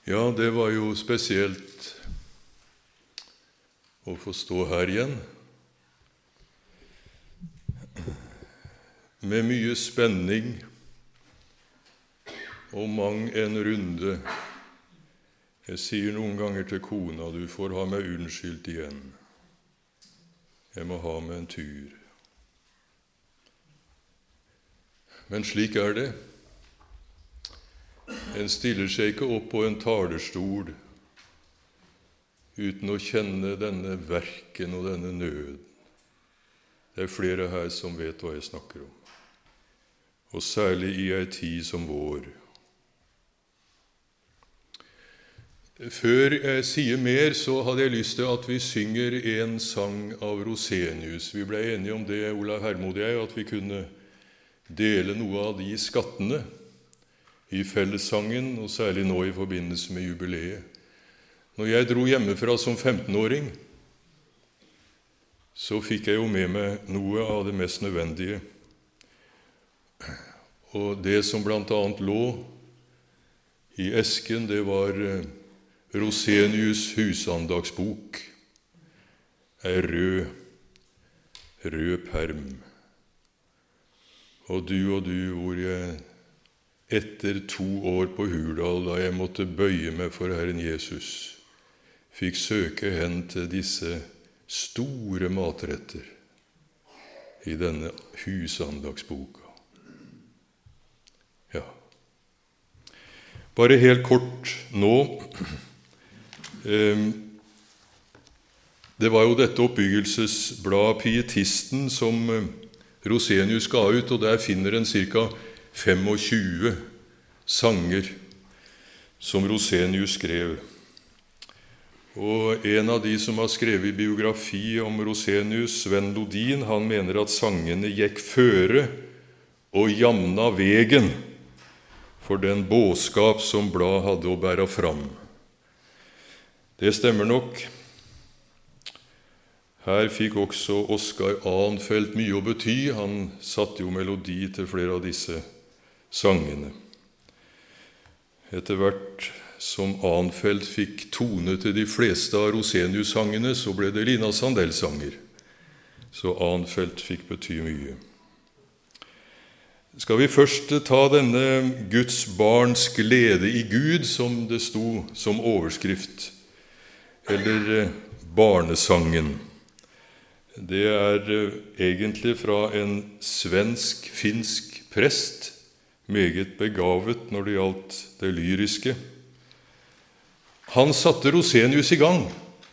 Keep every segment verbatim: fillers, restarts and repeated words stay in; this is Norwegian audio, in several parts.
Ja, det var jo spesielt å få stå her igjen, med mye spenning og mang en runde. Jeg sier noen ganger til kona, du får ha meg unnskyldt igjen. Jeg må ha meg en tur. Men slik er det. En stiller seg ikke opp på en talerstol uten å kjenne denne verken og denne nøden. Det er flere her som vet hva jeg snakker om, og særlig i ei tid som vår. Før jeg sier mer, så hadde jeg lyst til at vi synger en sang av Rosenius. Vi ble enige om det, Ola Hermod og jeg, at vi kunne dele noe av de skattene i fellessangen, og særlig nå i forbindelse med jubileet. Når jeg dro hjemmefra som femtenåring, så fikk jeg jo med meg noe av det mest nødvendige. Og det som blant annet lå i esken, det var Rosenius' husandagsbok, ei rød, rød perm. Og du og du, hvor jeg etter to år på Hurdal, da jeg måtte bøye meg for Herren Jesus, fikk søke hen til disse store matretter i denne husandagsboka. Ja. Bare helt kort nå. Det var jo dette oppbyggelsesblad Pietisten som Rosenius ga ut, og der finner en cirka tjuefem sanger som Rosenius skrev. Og en av de som har skrevet biografi om Rosenius, Sven Lodin, han mener at sangene gikk føre og jamna vegen for den båskap som blad hadde å bære fram. Det stemmer nok. Her fikk også Oskar Ahnfeldt mye å bety. Han satte jo melodi til flere av disse sangene. Etter hvert som Ahnfeldt fikk tone til de fleste av Rosenius-sangene, så ble det Lina Sandell-sanger. Så Ahnfeldt fikk bety mye. Skal vi først ta denne Guds barns glede i Gud, som det sto som overskrift, eller barnesangen. Det er egentlig fra en svensk-finsk prest, meget begavet når det gjaldt det lyriske. Han satte Rosenius i gang,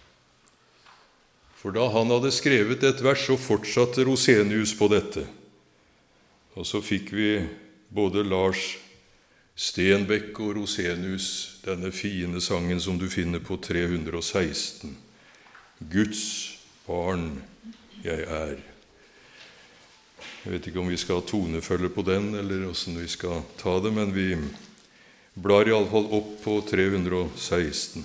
for da han hadde skrevet et vers, så fortsatte Rosenius på dette. Og så fikk vi både Lars Stenbeck og Rosenius, denne fine sangen som du finner på tre hundre og seksten. Guds barn jeg er. Jeg vet ikke om vi skal ha tonefølge på den, eller hvordan vi skal ta det, men vi blar i alle fall opp på tre hundre og seksten.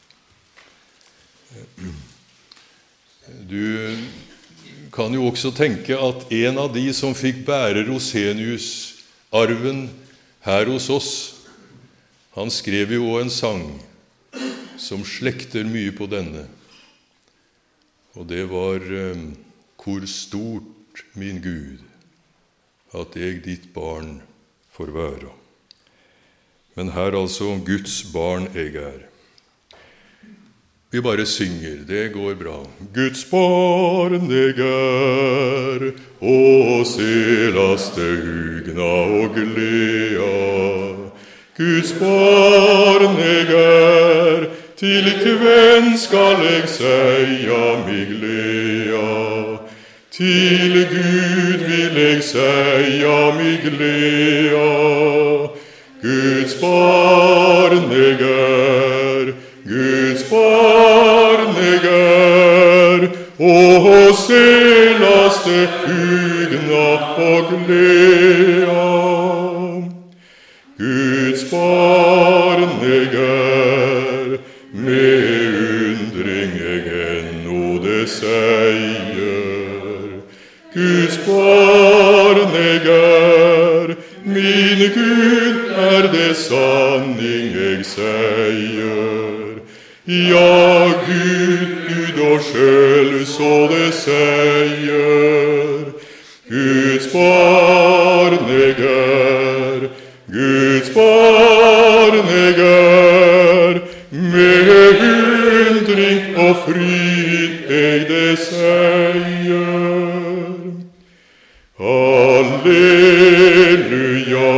Du kan jo også tenke at en av de som fikk bære Rosenius-arven her hos oss, han skrev jo en sang som slekter mye på denne. Og det var «Hvor stort, min Gud, at jeg ditt barn får være». Men her altså Guds barn jeg er. Vi bare synger, det går bra. Guds barn jeg er, og selaste hugna og gleda. Guds barn jeg er, til kvenn skal jeg seia mig gleda. Til Gud vil jeg seia mig gleda. Guds barn jeg er, Guds barn jeg er, og selaste hugna og gleda. Guds barn jeg er, med undring jeg enno det seier. Guds barn jeg er, min Gud er det sanning eg seier. Ja, Gud, Gud og sjølv så det seier. Guds barn eg er, Guds barn eg er, med undring og fryd eg det seier. Halleluja,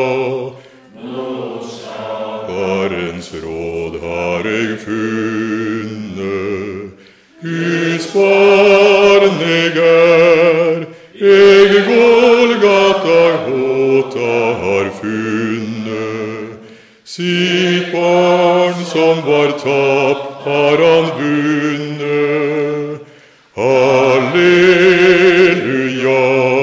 Herrens råd har eg funnet. Guds barn eg er, eg Golgata Gåta har funnet. Sitt barn som var tapt har han vunnet. Halleluja,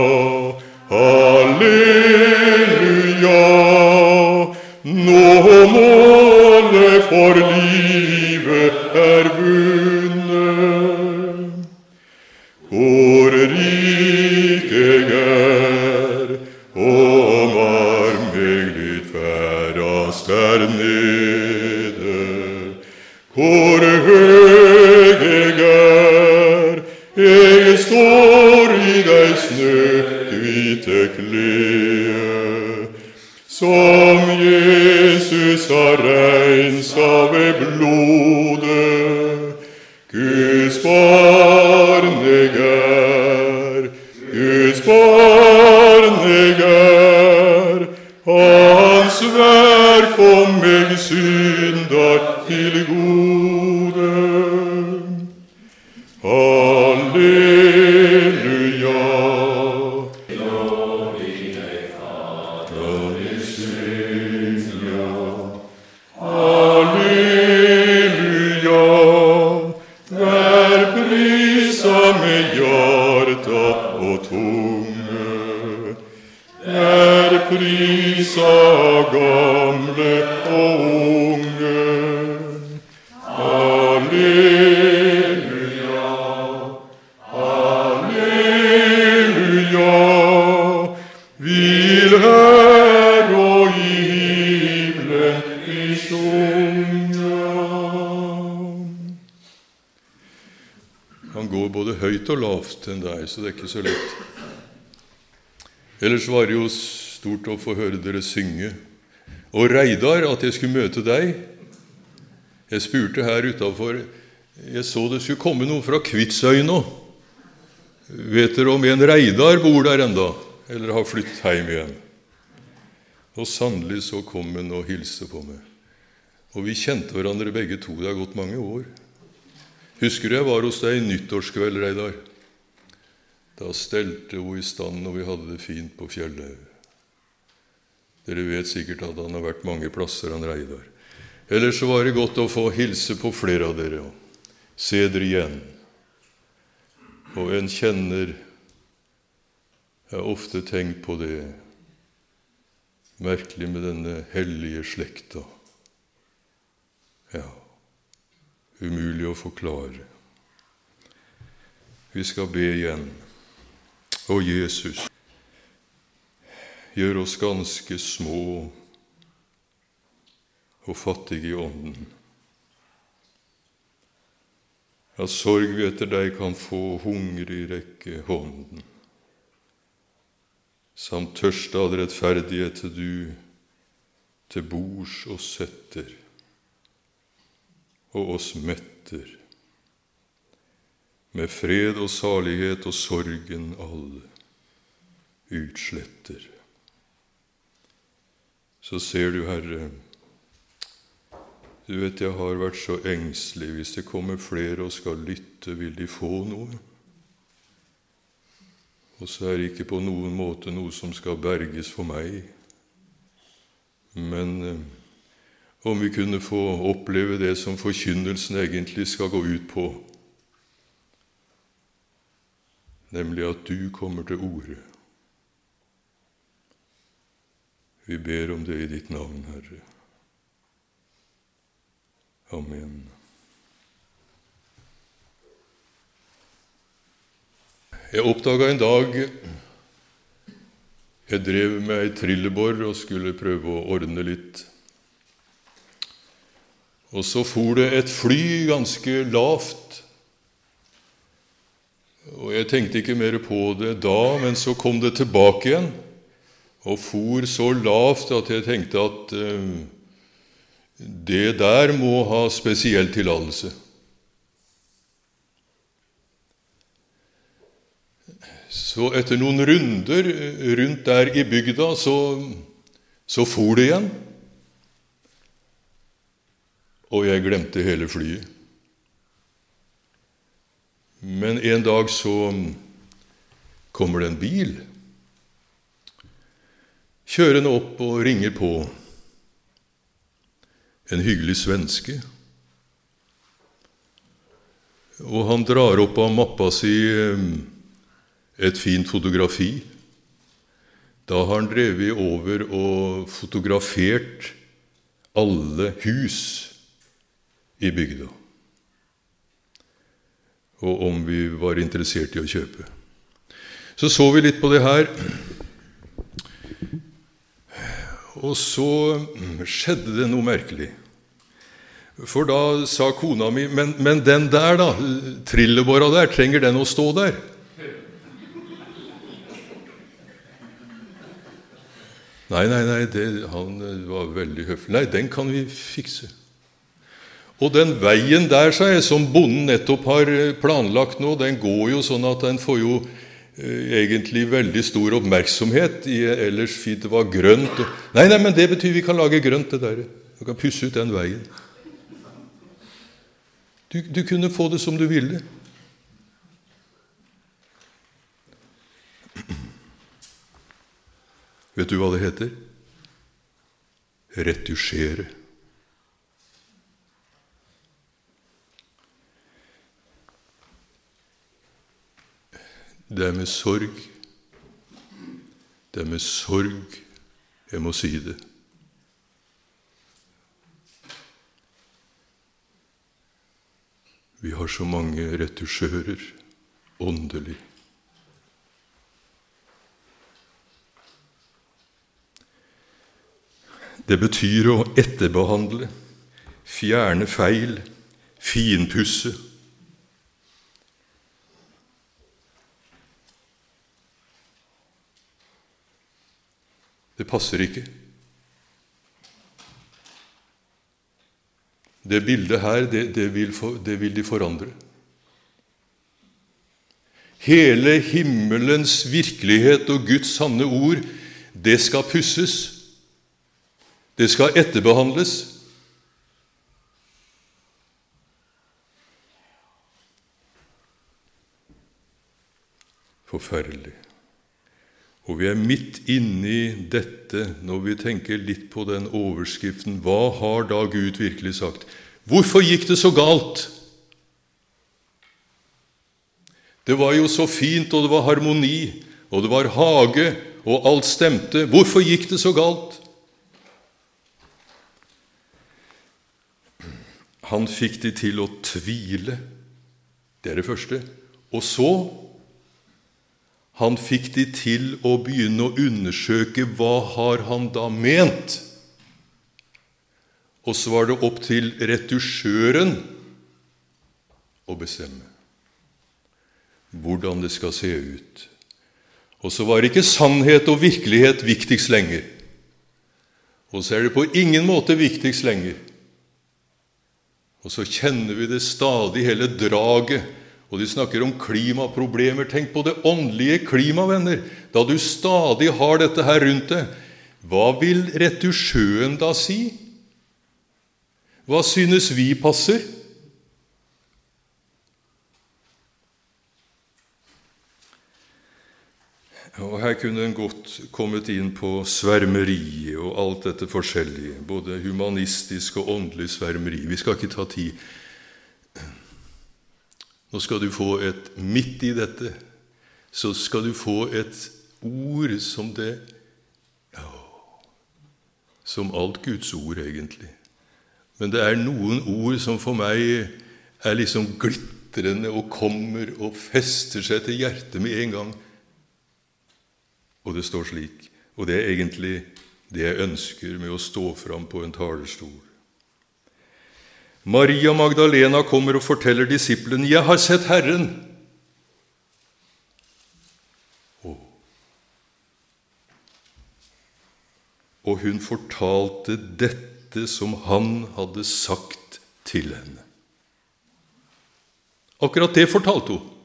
halleluja, nå målet for livet er vunnet. Hvor rik eg er, om arm eg lyt færast der nede. Hvor høg eg er, eg står i dei snøkvite klede, som Jesus har rensa ved blodet. Guds barn eg er, Guds barn eg er, hans verk kom meg syndar til gode. Halleluja, halleluja, vær prisa med hjarta og tunge, vær prisa gamle og unge. Halleluja, halleluja, vil her og i himmelen vi sjunga. Han går både høyt og lavt enn deg, så det er ikke så lett. Ellers var det jo stort å få høre dere synge. Og Reidar, at jeg skulle møte deg. Jeg spurte her utenfor, jeg så det skulle komme noen fra Kvitsøy nå. Vet dere om en Reidar bor der enda, eller har flyttet hjem igjen? Og sannelig så kom han og hilste på meg. Og vi kjente hverandre begge to, det har gått mange år. Husker du jeg var hos deg i nyttårskveld, Reidar? Da stelte hun i stand, og vi hadde det fint på fjellet. Dere vet sikkert at han har vært mange plasser, han Reidar. Ellers så var det godt å få hilse på flere av dere, og se dere igjen. Og en kjenner, jeg har ofte tenkt på det, merkelig med denne hellige slekta. Ja, umulig å forklare. Vi skal be igjen. Å Jesus, gjør oss ganske små og fattige i ånden. At sorg vi etter deg kan få hungrig rekke hånden, samt tørste av rettferdighet til du til bords og setter, og oss metter, med fred og salighet og sorgen alle utsletter. Så ser du, Herre, du vet jeg har vært så engstelig. Hvis det kommer flere og skal lytte, vil de få noe? Og så er det ikke på noen måte noe som skal berges for meg. Men eh, om vi kunne få oppleve det som forkynnelsen egentlig skal gå ut på, nemlig at du kommer til orde. Vi ber om det i ditt navn, Herre. Amen. Jeg oppdaget en dag Jeg drev med ei trillebår og skulle prøve å ordne litt. Og så for det et fly ganske lavt. Og jeg tenkte ikke mer på det da, men så kom det tilbake igjen, og for så lavt at jeg tenkte at uh, det der må ha spesiell tillatelse. Så etter noen runder rundt der i bygda, så, så for det igjen. Og jeg glemte hele flyet. Men en dag så kommer det en bil, kjørende opp og ringer på. En hyggelig svenske. Og han drar opp av mappa si et fint fotografi. Da har han drevet over og fotografert alle hus i bygda. Og om vi var interessert i å kjøpe. Så så vi litt på det her. Og så skjedde det noe merkelig. For da sa kona mi, men, men den der da, trillebåra der, trenger den å stå der? Nei, nei, nei, det, han var veldig høflig. Nei, den kan vi fikse. Og den veien der, sa jeg, som bonden nettopp har planlagt nå, den går jo sånn at den får jo eh, egentlig veldig stor oppmerksomhet i ellers fint det var grønt. Og, nei, nei, men det betyr vi kan lage grønt det der. Du kan pusse ut den veien. Du, du kunne få det som du ville. Vet du hva det heter? Retusjere. Det er med sorg. Det er med sorg jeg må si det. Vi har så mange retusjører åndelig. Det betyr å etterbehandle, fjerne feil, finpusse. Det passer ikke. Det bildet her, det, det, vil for, det vil de forandre. Hele himmelens virkelighet og Guds sanne ord, det skal pusses. Det skal etterbehandles. Forferdelig. Og vi er midt inne i dette når vi tenker litt på den overskriften. Hva har da Gud virkelig sagt? Hvorfor gikk det så galt? Det var jo så fint, og det var harmoni, og det var hage, og alt stemte. Hvorfor gikk det så galt? Han fikk de til å tvile. Det er det første. Og så han fikk de til å begynne å undersøke hva har han da ment. Og så var det opp til retusjøren å bestemme hvordan det skal se ut. Og så var ikke sannhet og virkelighet viktigst lenger. Og så er det på ingen måte viktigst lenger. Og så kjenner vi det stadig hele draget. Og de snakker om klimaproblemer. Tenk på det åndelige klimavenner. Da du stadig har dette her rundt deg, hva vil retusjøen da si? Hva synes vi passer? Og her kunne en godt kommet inn på svermeriet og alt dette forskjellige, både humanistisk og åndelig svermeri. Vi skal ikke ta tid. Nå skal du få et, midt i dette, så skal du få et ord som det, ja, som alt Guds ord egentlig. Men det er noen ord som for meg er liksom glitrende og kommer og fester seg til hjertet med en gang. Og det står slik: Og det er egentlig det jeg ønsker med å stå fram på en talerstol. Maria Magdalena kommer og forteller disippelen, «Jeg har sett Herren!» Oh. Og hun fortalte dette som han hadde sagt til henne. Akkurat det fortalte hun.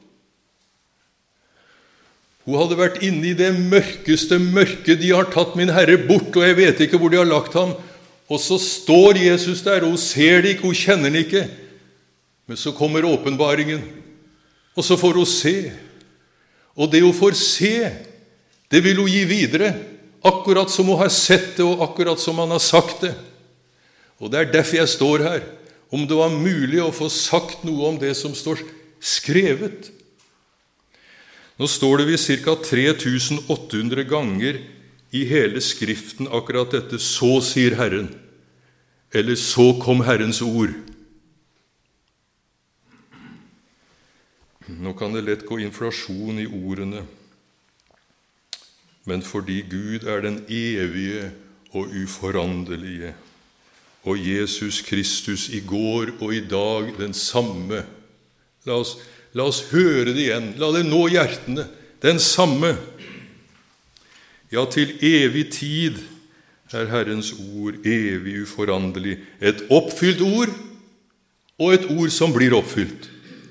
Hun hadde vært inne i det mørkeste mørke. De har tatt min Herre bort, og jeg vet ikke hvor de har lagt ham. Og så står Jesus der, og hun ser det ikke, hun kjenner det ikke. Men så kommer åpenbaringen, og så får hun se. Og det hun får se, det vil hun gi videre, akkurat som hun har sett det, og akkurat som han har sagt det. Og det er derfor jeg står her, om det var mulig å få sagt noe om det som står skrevet. Nå står det ved ca. tre tusen åtte hundre ganger i hele Skriften akkurat dette, så sier Herren, eller så kom Herrens ord. Nå kan det lett gå inflasjon i ordene, men fordi Gud er den evige og uforanderlige, og Jesus Kristus i går og i dag den samme. La oss, la oss høre det igjen, la det nå hjertene, den samme. Ja, til evig tid er Herrens ord evig uforanderlig, et oppfylt ord, og et ord som blir oppfylt.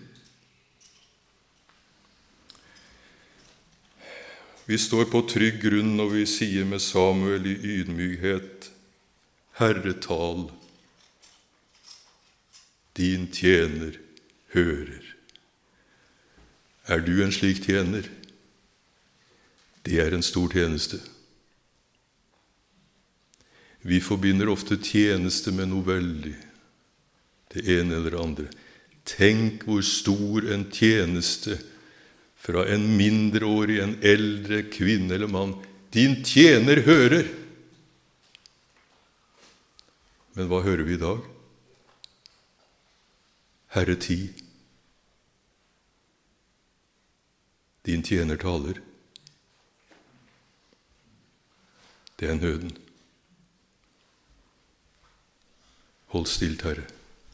Vi står på trygg grunn når vi sier med Samuel i ydmykhet, Herre, tal, din tjener hører. Er du en slik tjener? Det er en stor tjeneste. Vi forbinder ofte tjeneste med noe veldig, det ene eller det andre. Tenk hvor stor en tjeneste fra en mindreårig, en eldre kvinne eller mann. Din tjener hører. Men hva hører vi i dag? Herre, ti. Din tjener taler. Det er nøden. Hold stilt, Herre.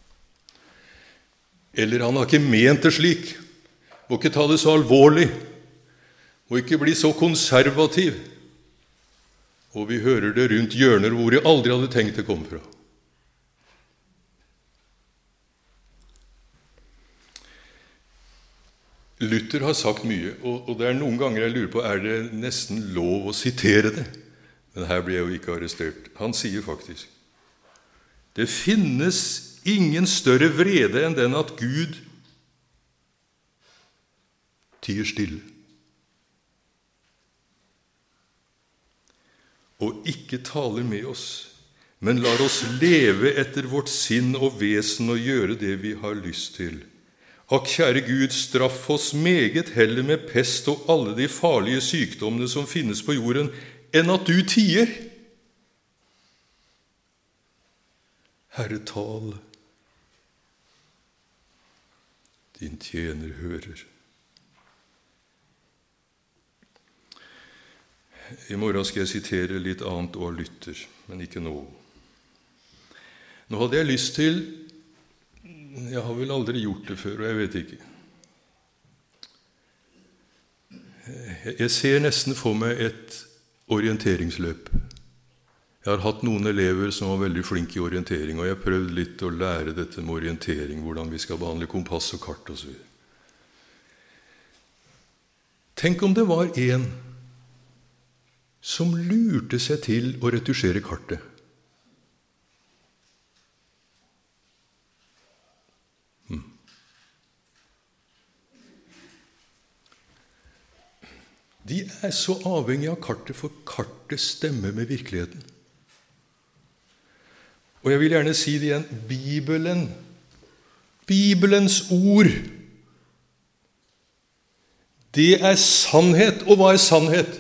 Eller han har ikke ment det slik. Må ikke ta det så alvorlig. Må ikke bli så konservativ. Og vi hører det rundt hjørner hvor jeg aldri hadde tenkt det kom fra. Luther har sagt mye, og det er noen ganger jeg lurer på, er det nesten lov å sitere det? Men her blir jeg jo ikke arrestert. Han sier faktisk, det finnes ingen større vrede enn den at Gud tier stille. Og ikke taler med oss, men lar oss leve etter vårt sinn og vesen og gjøre det vi har lyst til. Akk, kjære Gud, straff oss meget heller med pest og alle de farlige sykdommene som finnes på jorden, enn at du tier. Herre, tal. Din tjener hører. I morgen skal jeg sitere litt annet og lytter, men ikke nå. Nå hadde jeg lyst til, jeg har vel aldri gjort det før, og jeg vet ikke. Jeg ser nesten for meg et orienteringsløp. Jeg har hatt noen elever som var veldig flinke i orientering, og jeg har prøvd litt å lære dette med orientering, hvordan vi skal behandle kompass og kart og så videre. Tenk om det var en som lurte seg til å retusjere kartet. Hmm. De er så avhengig av kartet, for kartet stemmer med virkeligheten. Og jeg vil gjerne si det igjen, Bibelen, Bibelens ord, det er sannhet. Og hva er sannhet?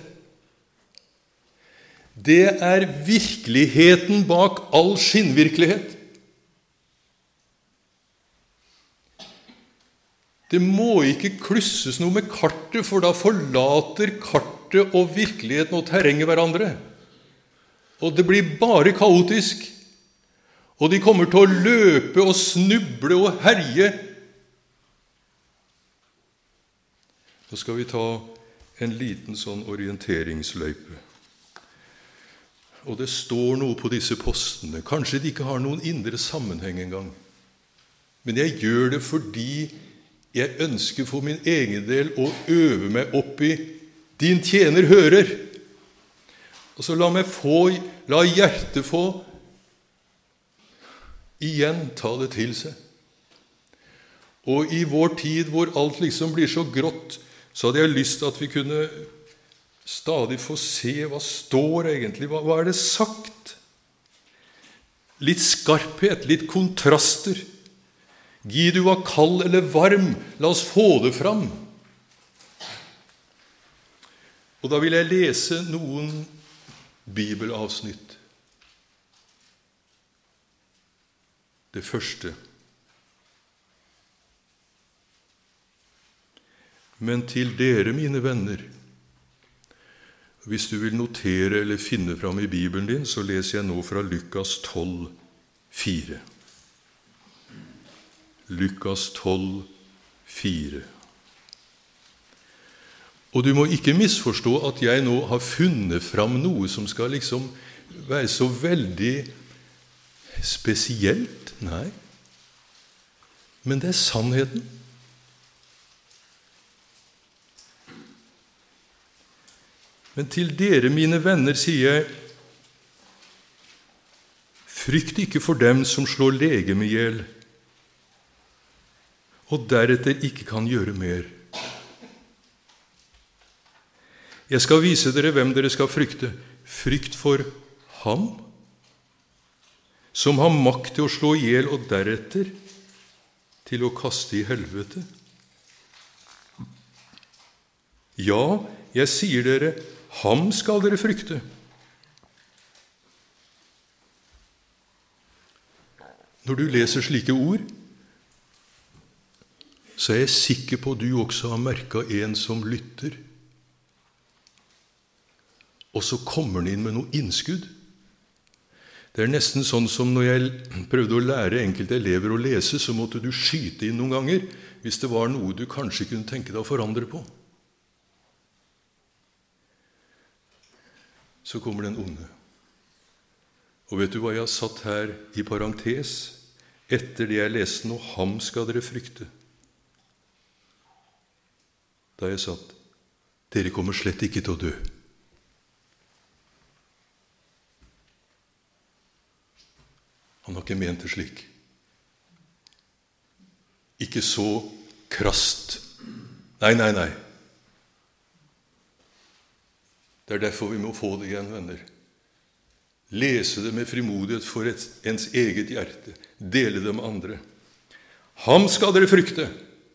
Det er virkeligheten bak all skinnvirkelighet. Det må ikke klusses noe med kartet, for da forlater kartet kartet og virkeligheten og terrenget hverandre. Og det blir bare kaotisk. Og de kommer til å løpe og snuble og herje. Nå skal vi ta en liten sånn orienteringsløype. Og det står noe på disse postene. Kanskje de ikke har noen indre sammenheng engang. Men jeg gjør det fordi jeg ønsker for min egen del å øve meg opp i din tjener hører. Og så la meg få, la hjertet få igjen ta det til seg. Og i vår tid hvor alt liksom blir så grått, så hadde jeg lyst til at vi kunne stadig få se hva står egentlig, hva, hva er det sagt? Litt skarphet, litt kontraster. Gi du var kald eller varm, la oss få det fram. Og da vil jeg lese noen bibelavsnitt. Det første. Men til dere, mine venner, hvis du vil notere eller finne fram i Bibelen din, så leser jeg nå fra Lukas tolv, fire. Lukas tolv, fire. Og du må ikke misforstå at jeg nå har funnet fram noe som skal liksom være så veldig spesielt. Nei. Men det er sannheten. Men til dere, mine venner, sier jeg, frykt ikke for dem som slår legeme ihjel, og deretter ikke kan gjøre mer. Jeg skal vise dere hvem dere skal frykte. Frykt for ham, som har makt til å slå ihjel og deretter til å kaste i helvete. Ja, jeg sier dere, ham skal dere frykte. Når du leser slike ord, så er jeg sikker på at du også har merket en som lytter. Og så kommer han inn med noe innskudd. Det er nesten sånn som når jeg prøvde å lære enkelte elever å lese, så måtte du skyte inn noen ganger, hvis det var noe du kanskje kunne tenke deg å forandre på. Så kommer den onde. Og vet du hva jeg har satt her i parentes? Etter det jeg leste nå, ham skal dere frykte. Da har jeg satt, dere kommer slett ikke til å dø. Han har ikke ment det slik. Ikke så krast. Nei, nei, nei. Det er derfor vi må få det igjen, venner. Lese det med frimodighet for et, ens eget hjerte. Dele det med andre. Ham skal dere frykte.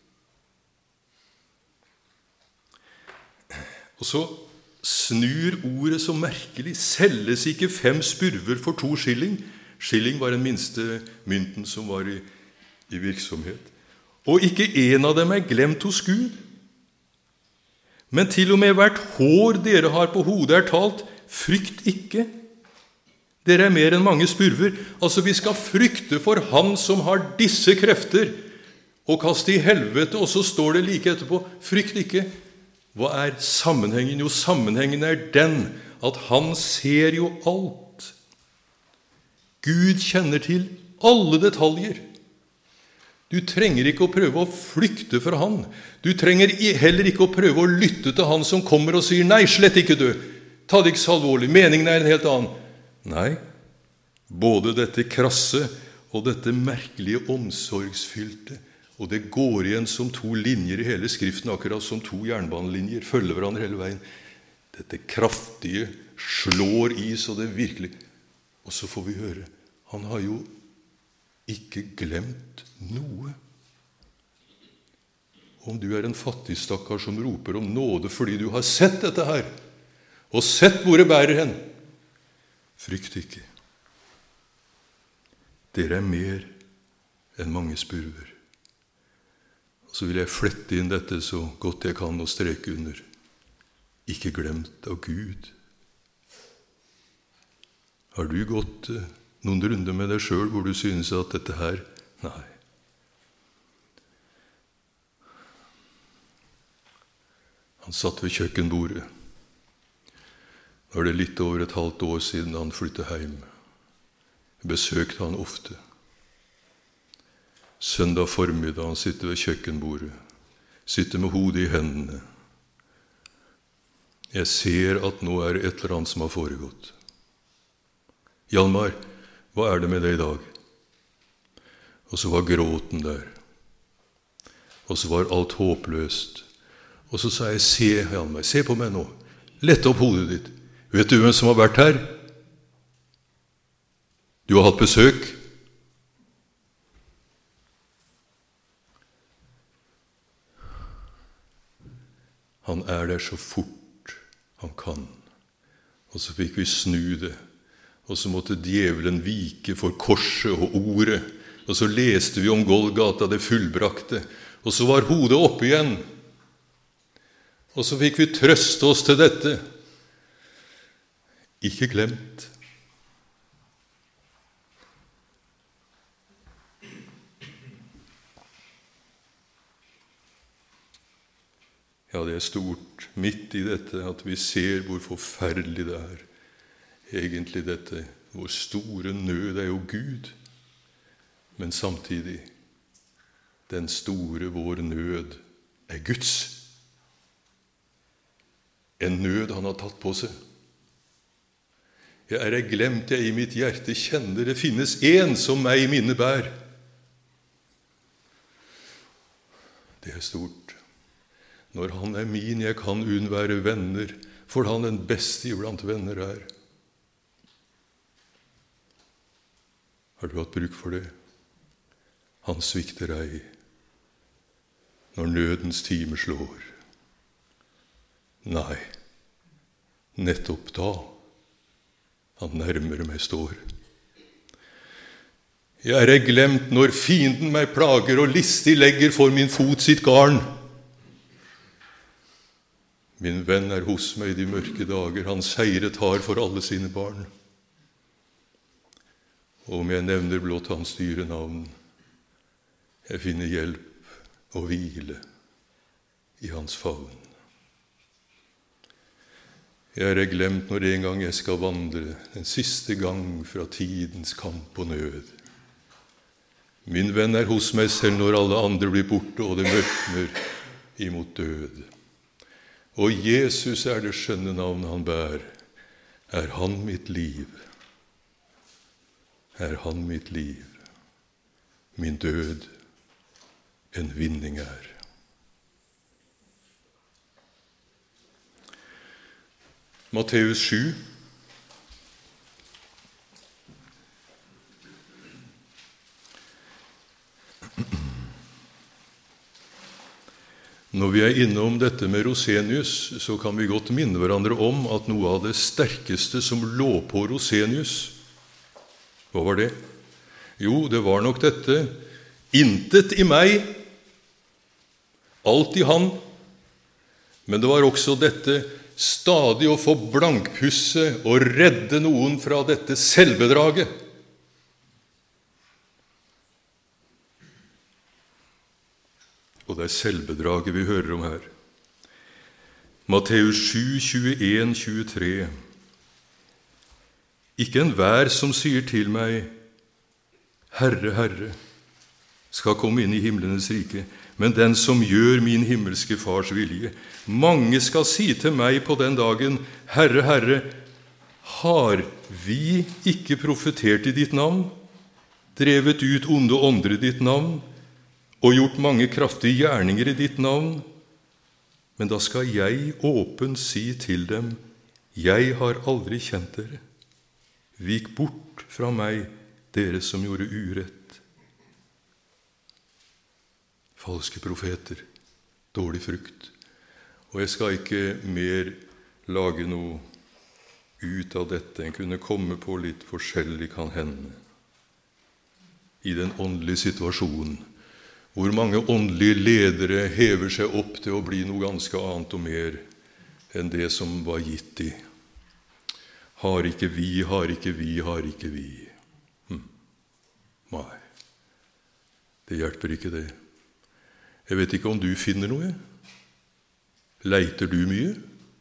Og så snur ordet så merkelig. Selges ikke fem spurver for to skilling? Skilling var den minste mynten som var i, i virksomhet. Og ikke en av dem er glemt hos Gud. Men til og med hvert hår dere har på hodet er talt, frykt ikke. Dere er mer enn mange spurver. Altså, vi skal frykte for han som har disse krefter, og kaste i helvete, og så står det like etterpå, frykt ikke. Hva er sammenhengen? Jo, sammenhengen er den at han ser jo alt. Gud kjenner til alle detaljer. Du trenger ikke å prøve å flykte fra han. Du trenger heller ikke å prøve å lytte til han som kommer og sier, nei, slett ikke du. Ta det ikke så alvorlig. Meningen er en helt annen. Nei, både dette krasse og dette merkelige omsorgsfylte, og det går igjen som to linjer i hele skriften, akkurat som to jernbanelinjer, følger hverandre hele veien. Dette kraftige slår i så det virkelig... Og så får vi høre, han har jo ikke glemt noe. Om du er en fattig stakkar som roper om nåde fordi du har sett dette her, og sett hvor det bærer hen, frykt ikke. Dere er mer enn mange spurver. Og så vil jeg flette inn dette så godt jeg kan og streke under. ikke glemt av Gud. Har du gått eh, noen runder med deg selv hvor du synes at dette her, nei. Han satt ved kjøkkenbordet. Var det litt over et halvt år siden han flyttet hjem. Besøkte han ofte. Søndag formiddag han sitter ved kjøkkenbordet, sitter med hodet i hendene. Jeg ser at nå er et eller annet som har foregått. Hjalmar, hva er det med deg i dag? Og så var gråten der. Og så var alt håpløst. Og så sa jeg, se Hjalmar, se på meg nå. Lett opp hodet ditt. Vet du hvem som har vært her? Du har hatt besøk. Han er der så fort han kan. Og så fikk vi snu det. Og så måtte djevelen vike for korset og ordet. Og så leste vi om Golgata, det fullbrakte. Og så var hodet oppe igjen. Og så fikk vi trøste oss til dette. Ikke glemt. Ja, det er stort midt i dette at vi ser hvor forferdelig det er. Egentlig dette, hvor store nød er jo Gud, men samtidig, den store vår nød er Guds. En nød han har tatt på seg. Jeg er jeg glemt, jeg i mitt hjerte kjenner det finnes en som meg i mine bær. Det er stort. Når han er min, jeg kan unnvære venner, for han den beste iblant venner er. Har du hatt bruk for det? Han svikter deg når nødens time slår. Nei, nettopp da han nærmere meg står. Jeg er jeg glemt når fienden meg plager og listig legger for min fot sitt garn. Min venn er hos meg i de mørke dager, han seire tar for alle sine barn. Og om jeg nevner blott hans dyre navn, jeg finner hjelp og hvile i hans favn. Jeg er jeg glemt når en gang jeg skal vandre, den siste gang fra tidens kamp og nød. Min venn er hos meg selv når alle andre blir borte, og det mørkner imot død. Og Jesus er det skjønne navn han bær. Er han mitt liv? Er han mitt liv? Min død en vinning er. Matteus sju. Når vi er innom dette med Rosenius, så kan vi godt minne hverandre om at noe av det sterkeste som lå på Rosenius, hva var det? Jo, det var nok dette: intet i meg, alt i han. Men det var også dette stadig å få blankpusse og redde noen fra dette selvbedraget. Og det er selvbedraget vi hører om her. Matteus sju, tjueen, tjuetre. Ikke enhver som sier til meg, Herre, Herre, skal komme inn i himlenes rike, men den som gjør min himmelske fars vilje. Mange skal si til meg på den dagen, Herre, Herre, har vi ikke profetert i ditt navn, drevet ut onde ånder i ditt navn, og gjort mange kraftige gjerninger i ditt navn? Men da skal jeg åpent si til dem, jeg har aldri kjent dere. Vik bort fra meg, dere som gjorde urett. Falske profeter, dårlig frukt. Og jeg skal ikke mer lage noe ut av dette. En kunne komme på litt forskjellig kan hende i den åndelige situasjonen, hvor mange åndelige ledere hever seg opp til å bli noe ganske annet og mer enn det som var gitt de. Har ikke vi, har ikke vi, har ikke vi. Hm. Nei, det hjelper ikke det. Jeg vet ikke om du finner noe. Leiter du mye?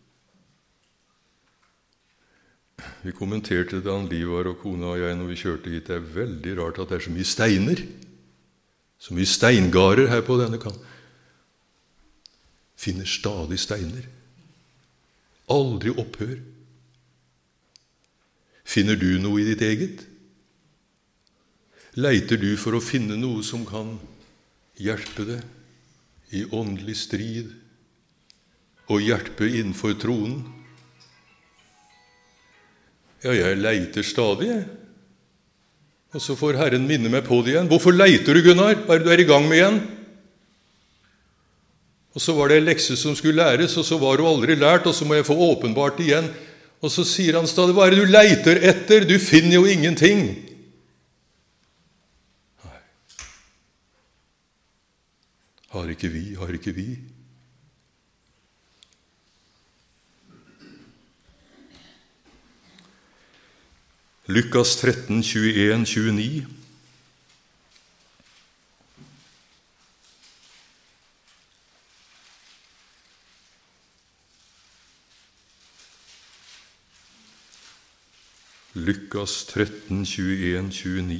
Vi kommenterte det, han Livar og kona og jeg, når vi kjørte hit. Det er veldig rart at det er så mye steiner, så mye steingarer her på denne kanten. Finner stadig steiner. Aldri opphør. Finner du noe i ditt eget? Leiter du for å finne noe som kan hjelpe deg i åndelig strid og hjelpe innenfor tronen? Ja, jeg leiter stadig, jeg. Og så får Herren minne meg på det igjen. Hvorfor leiter du, Gunnar? Hva er det du er i gang med igjen? Og så var det en lekse som skulle læres, og så var du aldri lært, og så må jeg få åpenbart igjen. Og så sier han stadig, hva er det du leiter etter? Du finner jo ingenting. Nei. Har ikke vi, har ikke vi. Lukas tretten, tjueen, tjueni. Lukas tretten, tjueen, tjueni.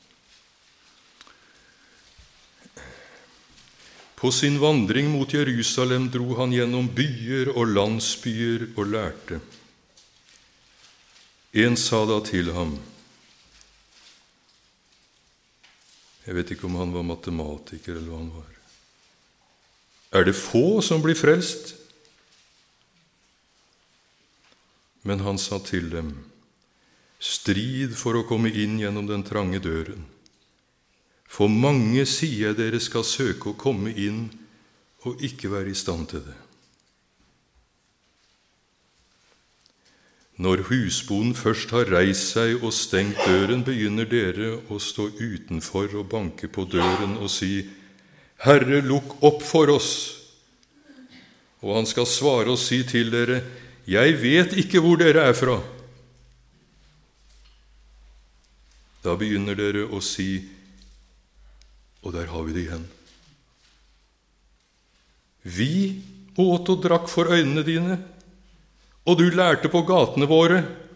På sin vandring mot Jerusalem dro han gjennom byer og landsbyer og lærte. En sa da til ham, jeg vet ikke om han var matematiker eller hva han var, er det få som blir frelst? Men han sa til dem, strid for å komme inn gjennom den trange døren. For mange, sier jeg dere, skal søke å komme inn og ikke være i stand til det. Når husbonden først har reist seg og stengt døren, begynner dere å stå utenfor og banke på døren og si, Herre, lukk opp for oss. Og han skal svare og si til dere, jeg vet ikke hvor dere er fra. Da begynner dere å si, og der har vi det igjen. Vi åt og drakk for øynene dine, og du lærte på gatene våre.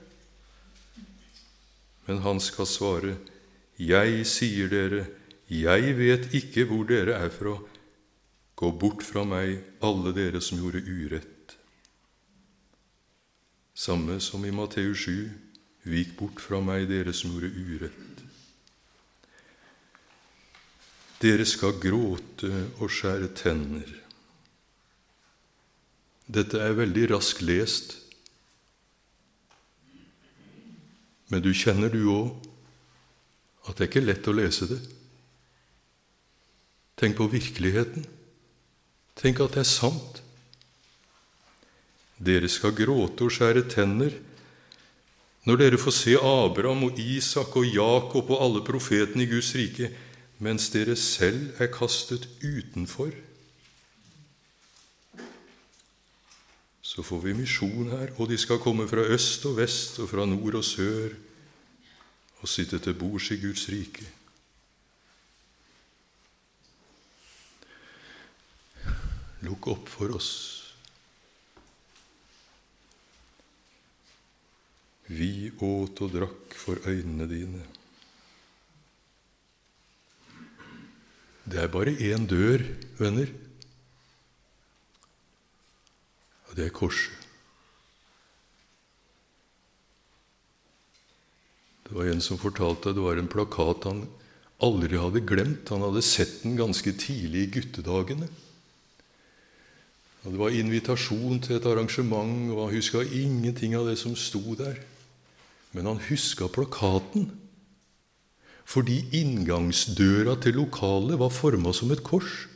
Men han skal svare, jeg sier dere, jeg vet ikke hvor dere er fra. Gå bort fra meg, alle dere som gjorde urett. Samme som i Matteus sju, vik bort fra meg, dere som gjorde urett. Dere skal gråte og skjære tenner. Dette er veldig raskt lest, men du kjenner du også at det er ikke lett å lese det. Tenk på virkeligheten. Tenk at det er sant. Dere skal gråte og skjære tenner når dere får se Abraham og Isak og Jakob og alle profetene i Guds rike, mens dere selv er kastet utenfor. Så får vi misjon her, og de skal komme fra øst og vest og fra nord og sør og sitte til bords i Guds rike. Lukk opp for oss. Vi åt og drakk for øynene dine. Det er bare én dør, venner. Og det er korset. Det var en som fortalte at det var en plakat han aldri hadde glemt. Han hadde sett den ganske tidlig i guttedagene. Og det var invitasjon til et arrangement, og han husket ingenting av det som sto der. Men han husket plakaten, fordi inngangsdøra til lokalet var formet som et kors.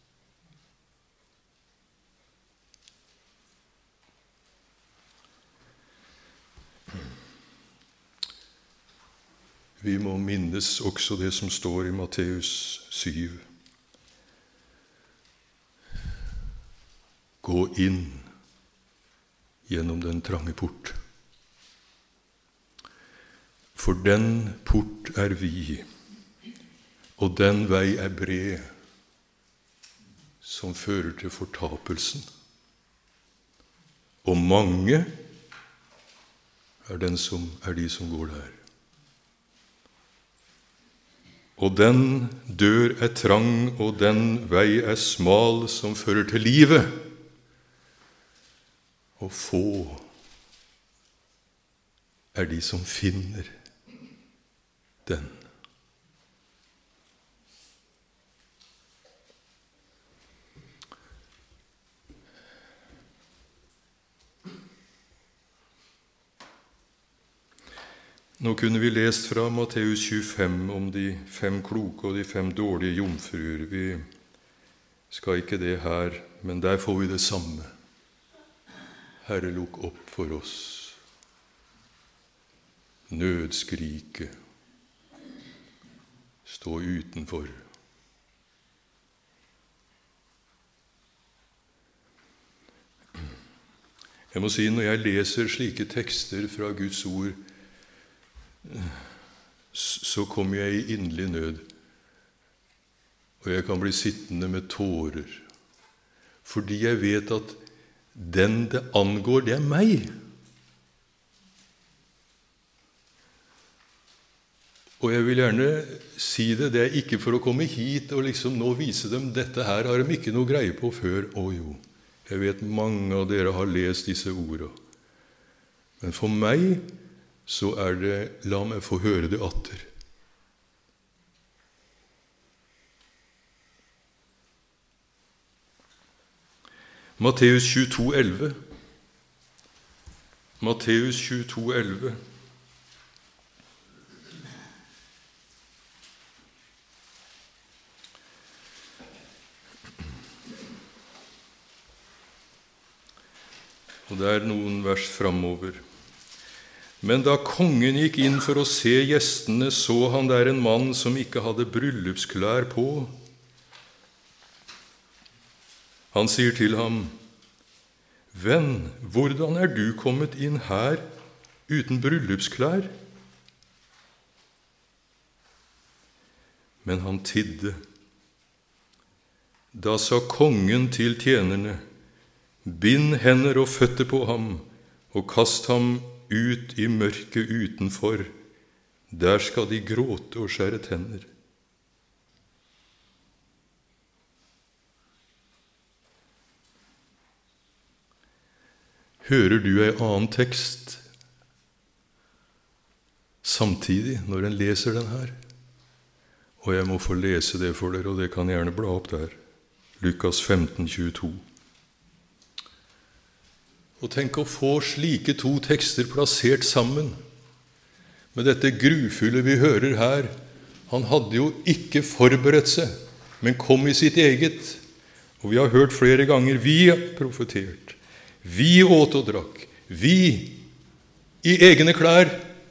Vi må minnes også det som står i Matteus syv. Gå inn gjennom den trange port. For den port er vid, og den vei er bred, som fører til fortapelsen. Og mange er, den som, er de som går der. Og den dør er trang, og den vei er smal, som fører til livet. Og få er de som finner den. Nå kunne vi lest fra Matteus tjuefem om de fem kloke og de fem dårlige jomfruer. Vi skal ikke det her, men der får vi det samme. Herre, lukk opp for oss. Nødskrike. Stå utenfor. Jeg må si, når jeg leser slike tekster fra Guds ord, så kommer jeg i inderlig nød, og jeg kan bli sittende med tårer, fordi jeg vet at den det angår, det er meg. Og jeg vil gjerne si det, det er ikke for å komme hit og liksom nå vise dem, dette her har de ikke noe greie på før. Å jo, jeg vet mange av dere har lest disse ordene. Men for meg så er det, la meg få høre det atter. Matteus tjueto, elleve. Matteus tjueto, elleve. Og det er noen vers framover. Men da kongen gikk inn for å se gjestene, så han der en mann som ikke hadde bryllupsklær på. Han sier til ham, «Venn, hvordan er du kommet inn her uten bryllupsklær?» Men han tidde. Da sa kongen til tjenerne, «Bind hender og føtter på ham, og kast ham ut i mørket utenfor. Der skal de gråte og skjære tenner.» Hører du en annen tekst samtidig når en leser den her? Og jeg må få lese det for dere, og det kan gjerne bla opp der. Lukas femten, tjueto. Og tenk å få slike to tekster plassert sammen med dette grufulle vi hører her. Han hadde jo ikke forberedt seg, men kom i sitt eget. Og vi har hørt flere ganger, vi har profetert. Vi åt og drakk. Vi i egne klær.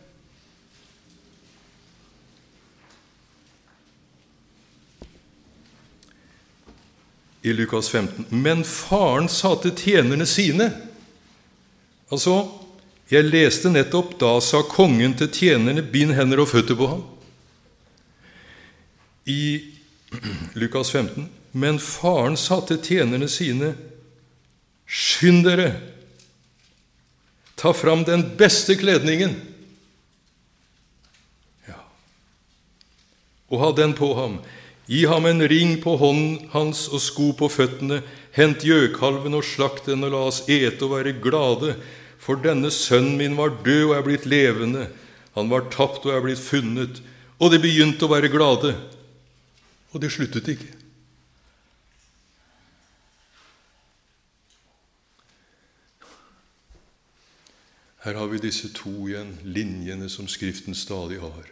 I Lukas femten. Men faren sa til tjenerne sine. Altså, jeg leste nettopp, da sa kongen til tjenerne, bind hender og føtter på ham. I Lukas femten. Men faren sa til tjenerne sine, skynd dere, ta fram den beste kledningen, ja, og ha den på ham. Gi ham en ring på hånden hans og sko på føttene. Hent gjøkalven og slakt den, og la oss ete og være glade. For denne sønnen min var død og er blitt levende. Han var tapt og er blitt funnet. Og de begynte å være glade. Og det sluttet ikke. Her har vi disse to igjen, linjene som Skriften stadig har.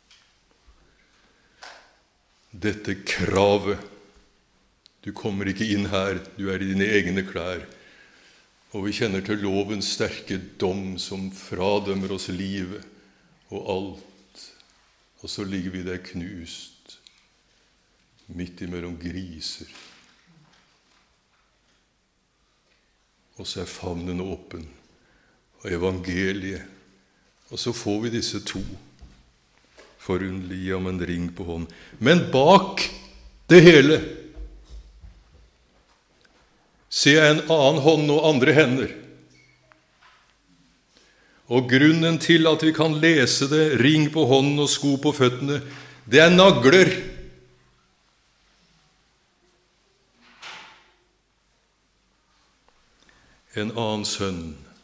Dette kravet. Du kommer ikke inn her, du er i dine egne klær. Og vi kjenner til lovens sterke dom som fradømmer oss livet og alt. Og så ligger vi der knust, midt imellom griser. Og så er favnen åpen. og evangeliet. Og så får vi disse to. Forunderlig om en ring på hånden. Men bak det hele ser jeg en annen hånd og andre hender. Og grunnen til at vi kan lese det, ring på hånden og sko på føttene, det er nagler. En annen sønn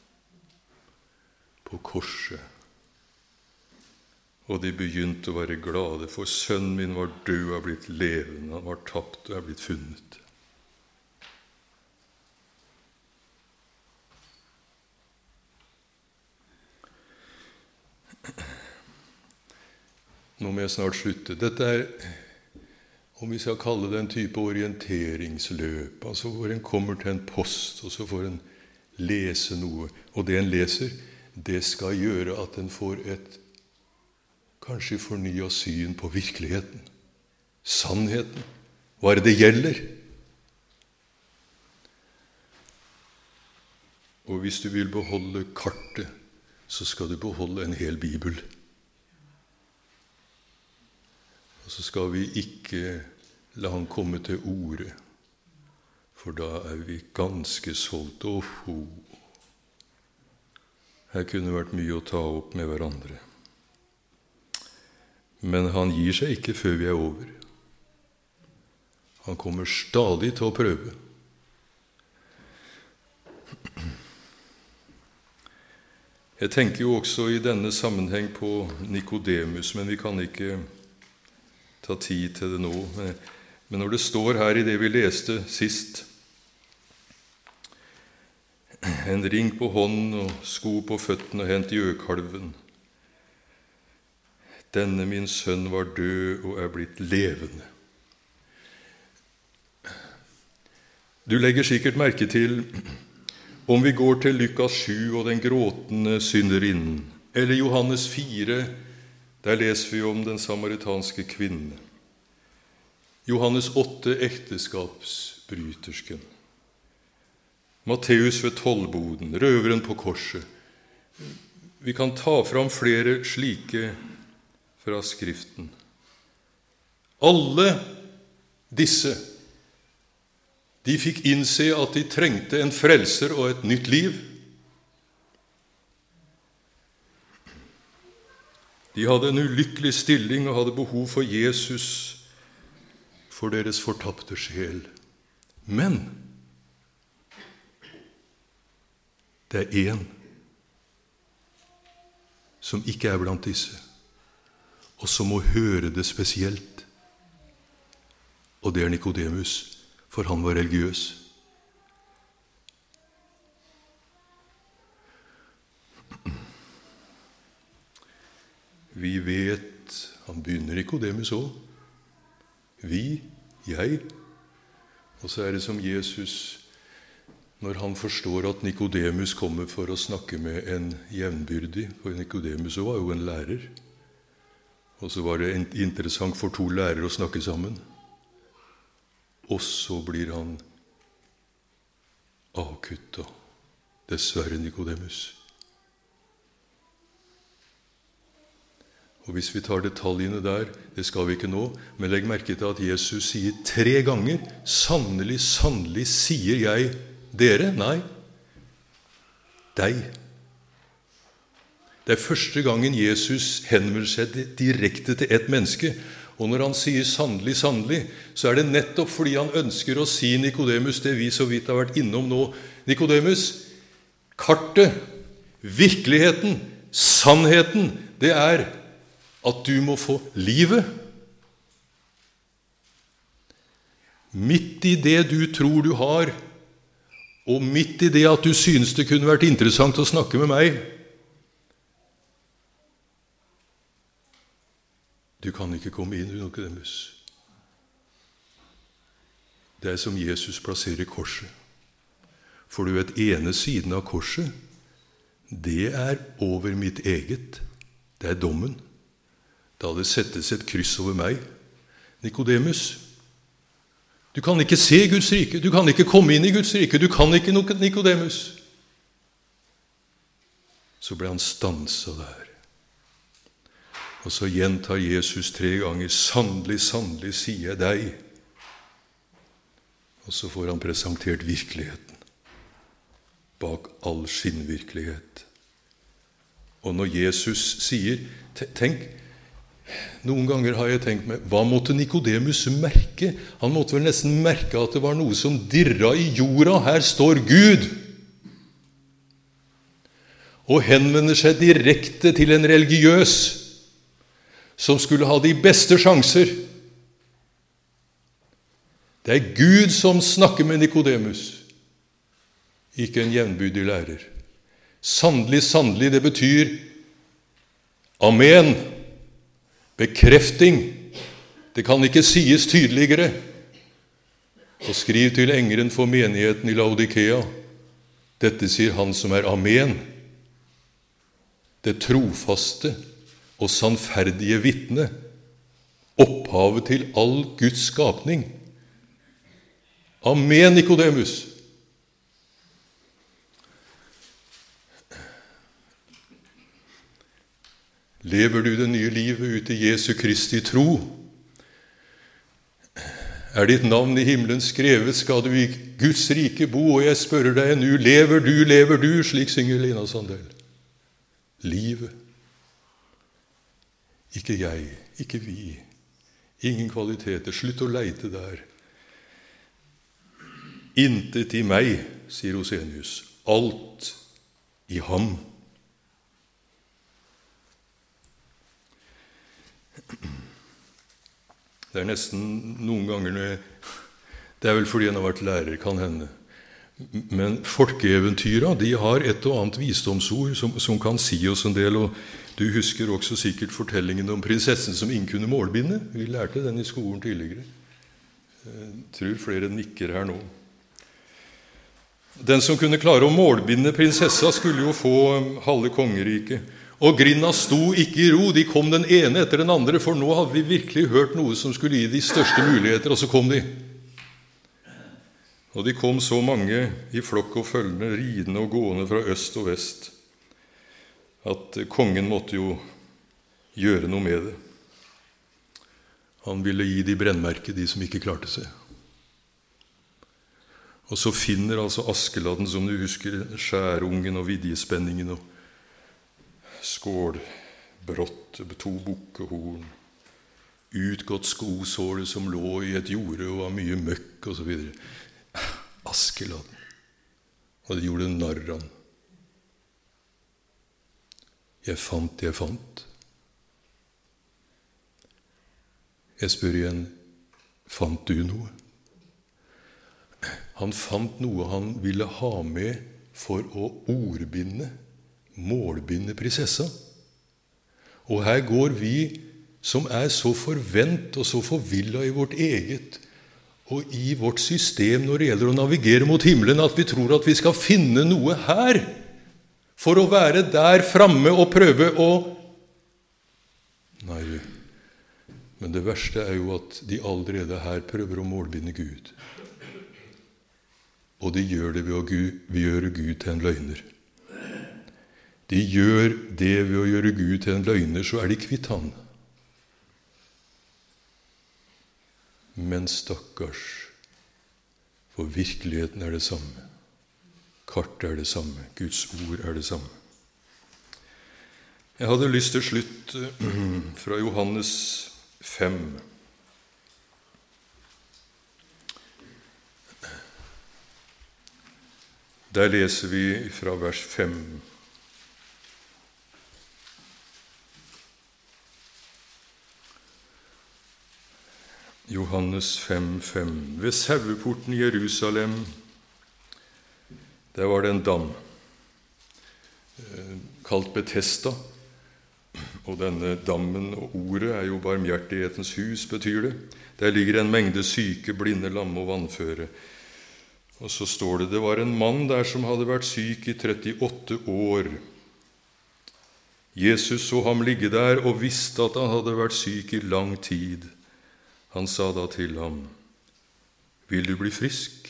på korset. Og de begynte å være glade, for sønnen min var død og er blitt levende, han var tapt og er blitt funnet. Nå må jeg snart slutte. Dette er, om vi skal kalle det en type orienteringsløp, altså hvor en kommer til en post, og så får en lese noe. Og det en leser, det skal gjøre at en får et kanskje fornyet syn på virkeligheten, sannheten. Hva er det det gjelder? Og hvis du vil beholde kartet, så skal du beholde en hel bibel. Og så skal vi ikke la han komme til orde, for da er vi ganske solgt. Oho. Her kunne vært mye å ta opp med hverandre. Men han gir seg ikke før vi er over. Han kommer stadig til å prøve. Jeg tenker jo også i denne sammenheng på Nikodemus, men vi kan ikke ta tid til det nå. Men når det står her i det vi leste sist, en ring på hånden og sko på føttene og hent gjøkalven. Denne min sønn var død og er blitt levende. Du legger sikkert merke til, om vi går til Lukas sju og den gråtende synderinnen, eller Johannes fire, der leser vi om den samaritanske kvinne. Johannes åtte, ekteskapsbrytersken. Matteus ved tollboden, røveren på korset. Vi kan ta fram flere slike fra Skriften. Alle disse, de fikk innse at de trengte en frelser og et nytt liv. De hadde en ulykkelig stilling og hadde behov for Jesus for deres fortapte sjel. Men det er en som ikke er blant disse, og som må høre det spesielt. Og det er Nikodemus, for han var religiøs. Vi vet, han begynner Nikodemus også. Vi, jeg. Og så er det som Jesus, når han forstår at Nikodemus kommer for å snakke med en jevnbyrdig, for Nikodemus var jo en lærer. Og så var det interessant for to lærere å snakke sammen. Og så blir han avkuttet. Dessverre, Nikodemus. Og hvis vi tar detaljene der, det skal vi ikke nå, men legg merke til at Jesus sier tre ganger, sannelig, sannelig sier jeg dere, nei, deg. Det er første gangen Jesus henvender seg direkte til et menneske, og når han sier sannelig, sannelig, så er det nettopp fordi han ønsker å si Nikodemus det vi så vidt har vært innom nå. Nikodemus, kartet, virkeligheten, sannheten, det er at du må få livet. Midt i det du tror du har, og midt i det at du synes det kunne vært interessant å snakke med meg, du kan ikke komme inn, Nikodemus. Det er som Jesus plasserer korset. For du vet, ene siden av korset, det er over mitt eget. Det er dommen. Da det settes et kryss over meg. Nikodemus, du kan ikke se Guds rike, du kan ikke komme inn i Guds rike, du kan ikke Nikodemus. så ble han stanset der. Og så gjentar Jesus tre ganger, sannelig, sannelig, sier jeg deg. Og så får han presentert virkeligheten bak all skinnvirkelighet. Og når Jesus sier, tenk, noen ganger har jeg tenkt meg, hva måtte Nikodemus merke? Han måtte vel nesten merke at det var noe som dirra i jorda. Her står Gud og henvender seg direkte til en religiøs som skulle ha de beste sjanser. Det er Gud som snakker med Nikodemus, ikke en jevnbyrdig lærer. Sannelig, sannelig, det betyr amen, bekrefting. Det kan ikke sies tydeligere. Og skriv til engelen for menigheten i Laodikea. Dette sier han som er amen, det trofaste og sannferdige vitne, opphavet til all Guds skapning. Amen, Nikodemus. Lever du det nye livet ut i Jesu Kristi tro? Er ditt navn i himmelen skrevet, skal du i Guds rike bo, og jeg spør deg nu, lever du, lever du, slik synger Lina Sandel. Livet. Ikke jeg, ikke vi. Ingen kvaliteter. Slutt å leite der. Intet i meg, sier Rosenius. Alt i ham. Det er nesten noen ganger når jeg, det er vel fordi han har vært lærer, kan hende. Men folkeeventyra, de har et og annet visdomsord som, som kan si oss en del, og du husker også sikkert fortellingen om prinsessen som ingen kunne målbinde. Vi lærte den i skolen tidligere. Jeg tror flere nikker her nå. Den som kunne klare å målbinde prinsessa skulle jo få halve kongeriket. Og grinda sto ikke i ro, de kom den ene etter den andre, for nå hadde vi virkelig hørt noe som skulle gi de største muligheter, og så kom de. Og de kom så mange i flokk og følgende, ridende og gående fra øst og vest, at kongen måtte jo gjøre noe med det. Han ville gi de brennmerke, de som ikke klarte seg. Og så finner altså Askeladden, som du husker, skjærungen og vidjespenningen og skålbrott, to bukkehorn, utgått skosåle som lå i et jorde og var mye møkk og så videre. Askeladden. Og det gjorde narr han. Jeg fant, jeg fant. Jeg spør igjen, fant du noe? Han fant noe han ville ha med for å ordbinde, målbinde prinsessa. Og her går vi som er så forvent og så forvillet i vårt eget og i vårt system når det gjelder å navigere mot himmelen, at vi tror at vi skal finne noe her for å være der framme og prøve å... Nei, men det verste er jo at de allerede her prøver å målbinde Gud. Og de gjør det ved å gjøre Gud til en løgner. De gjør det ved å gjøre Gud til en løgner, så er de kvitt han. Men stakkars, for virkeligheten er det samme. Kartet er det samme. Guds ord er det samme. Jeg hadde lyst til slutt fra Johannes fem. Der leser vi fra vers fem. Johannes fem, fem. Ved saueporten i Jerusalem, der var det en dam, kalt Betesda. Og denne dammen og ordet er jo barmhjertighetens hus, betyr det. Der ligger en mengde syke, blinde, lamme og vannføre. Og så står det, det var en mann der som hadde vært syk i trettiåtte år. Jesus så ham ligge der og visste at han hadde vært syk i lang tid. Han sa da til ham, vil du bli frisk?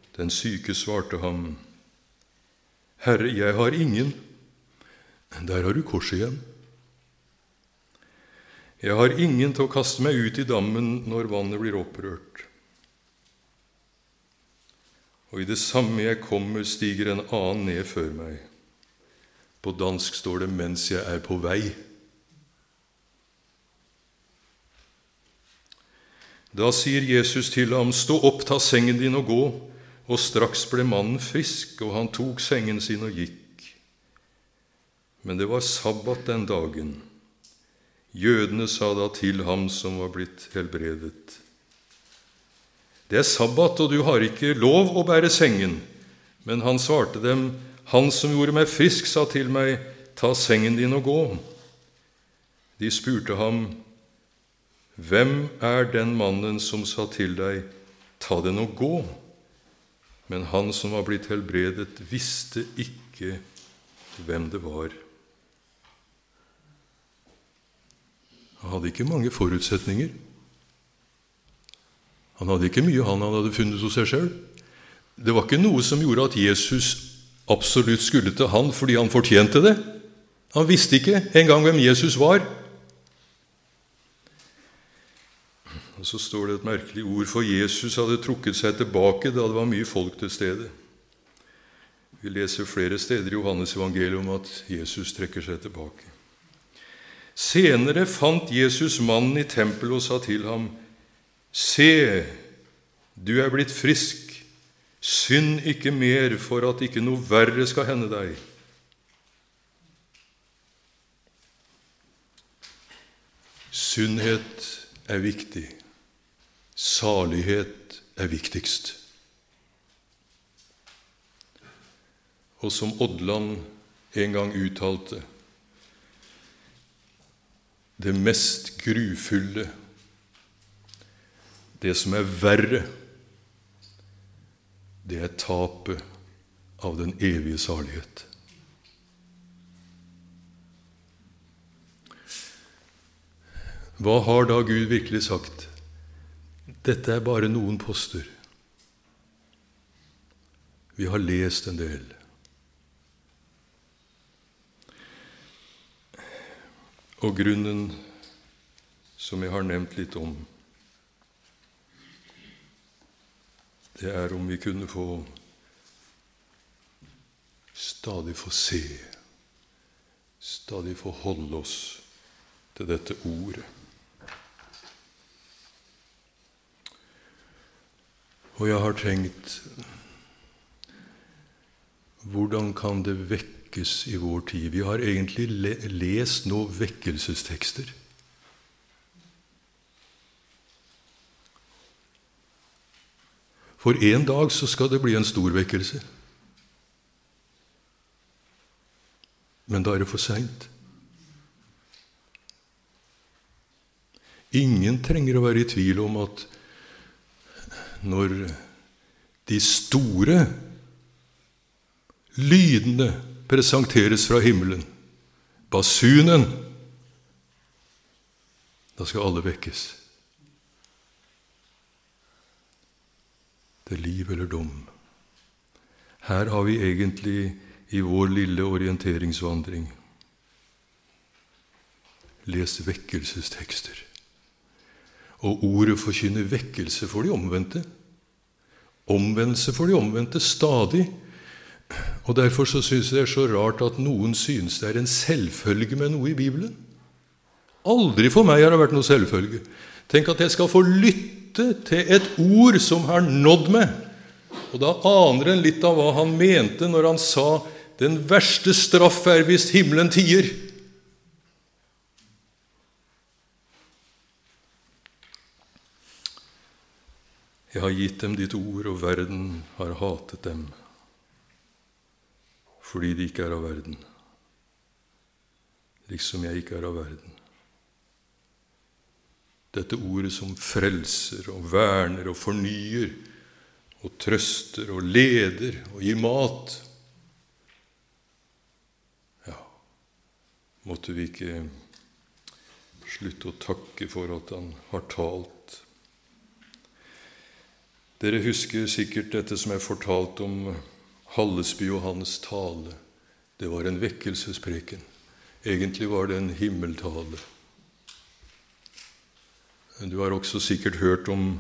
Den syke svarte ham, Herre, jeg har ingen. Der har du korset igjen. Jeg har ingen til å kaste meg ut i dammen når vannet blir opprørt. Og i det samme jeg kommer, stiger en annen ned før meg. På dansk står det, mens jeg er på vei. Da sier Jesus til ham, stå opp, ta sengen din og gå. Og straks ble mannen frisk, og han tok sengen sin og gikk. Men det var sabbat den dagen. Jødene sa da til ham som var blitt helbredet, det er sabbat, og du har ikke lov å bære sengen. Men han svarte dem, han som gjorde meg frisk sa til meg, ta sengen din og gå. De spurte ham, hvem er den mannen som sa til deg, ta den og gå? Men han som var blitt helbredet, visste ikke hvem det var. Han hadde ikke mange forutsetninger. Han hadde ikke mye han hadde funnet hos seg selv. Det var ikke noe som gjorde at Jesus absolutt skulle til han fordi han fortjente det. Han visste ikke engang hvem Jesus var. Og så står det et merkelig ord, for Jesus hadde trukket seg tilbake da det var mye folk til stede. Vi leser flere steder i Johannes evangelium at Jesus trekker seg tilbake. Senere fant Jesus mannen i tempelet og sa til ham, se, du er blitt frisk, synd ikke mer for at ikke noe verre skal hende deg. Syndhet er viktig. Salighet er viktigst. Og som Odland en gang uttalte, det mest grufulle, det som er verre, det er tapet av den evige salighet. Hva har da Gud virkelig sagt? Dette er bare noen poster. Vi har lest en del. Og grunnen som jeg har nevnt litt om, det er om vi kunne få stadig få se, stadig få holde oss til dette ordet. Og jeg har tenkt, hvordan kan det vekkes i vår tid? Vi har egentlig le- lest nå vekkelsestekster. For en dag så skal det bli en stor vekkelse. Men da er det for sent. Ingen trenger å være i tvil om at når de store lydene presenteres fra himmelen, basunen, da skal alle vekkes. Det er liv eller dom. Her har vi egentlig i vår lille orienteringsvandring lest vekkelsestekster. Og ordet forkynner vekkelse for de omvendte. Omvendelse for de omvendte stadig. Og derfor så synes jeg det er så rart at noen synes det er en selvfølge med noe i Bibelen. Aldri for meg har det vært noe selvfølge. Tenk at jeg skal få lytte til et ord som har nådd meg. Og da aner en litt av hva han mente når han sa den verste straff er hvis himmelen tier. Jeg har gitt dem ditt ord, og verden har hatet dem, fordi de ikke er av verden, liksom jeg ikke er av verden. Dette ordet som frelser og verner og fornyer og trøster og leder og gir mat. Ja, måtte vi ikke slutte å takke for at han har talt. Dere husker sikkert dette som er fortalt om Hallesby og hans tale. Det var en vekkelsespreken. Egentlig var det en himmeltale. Du har også sikkert hørt om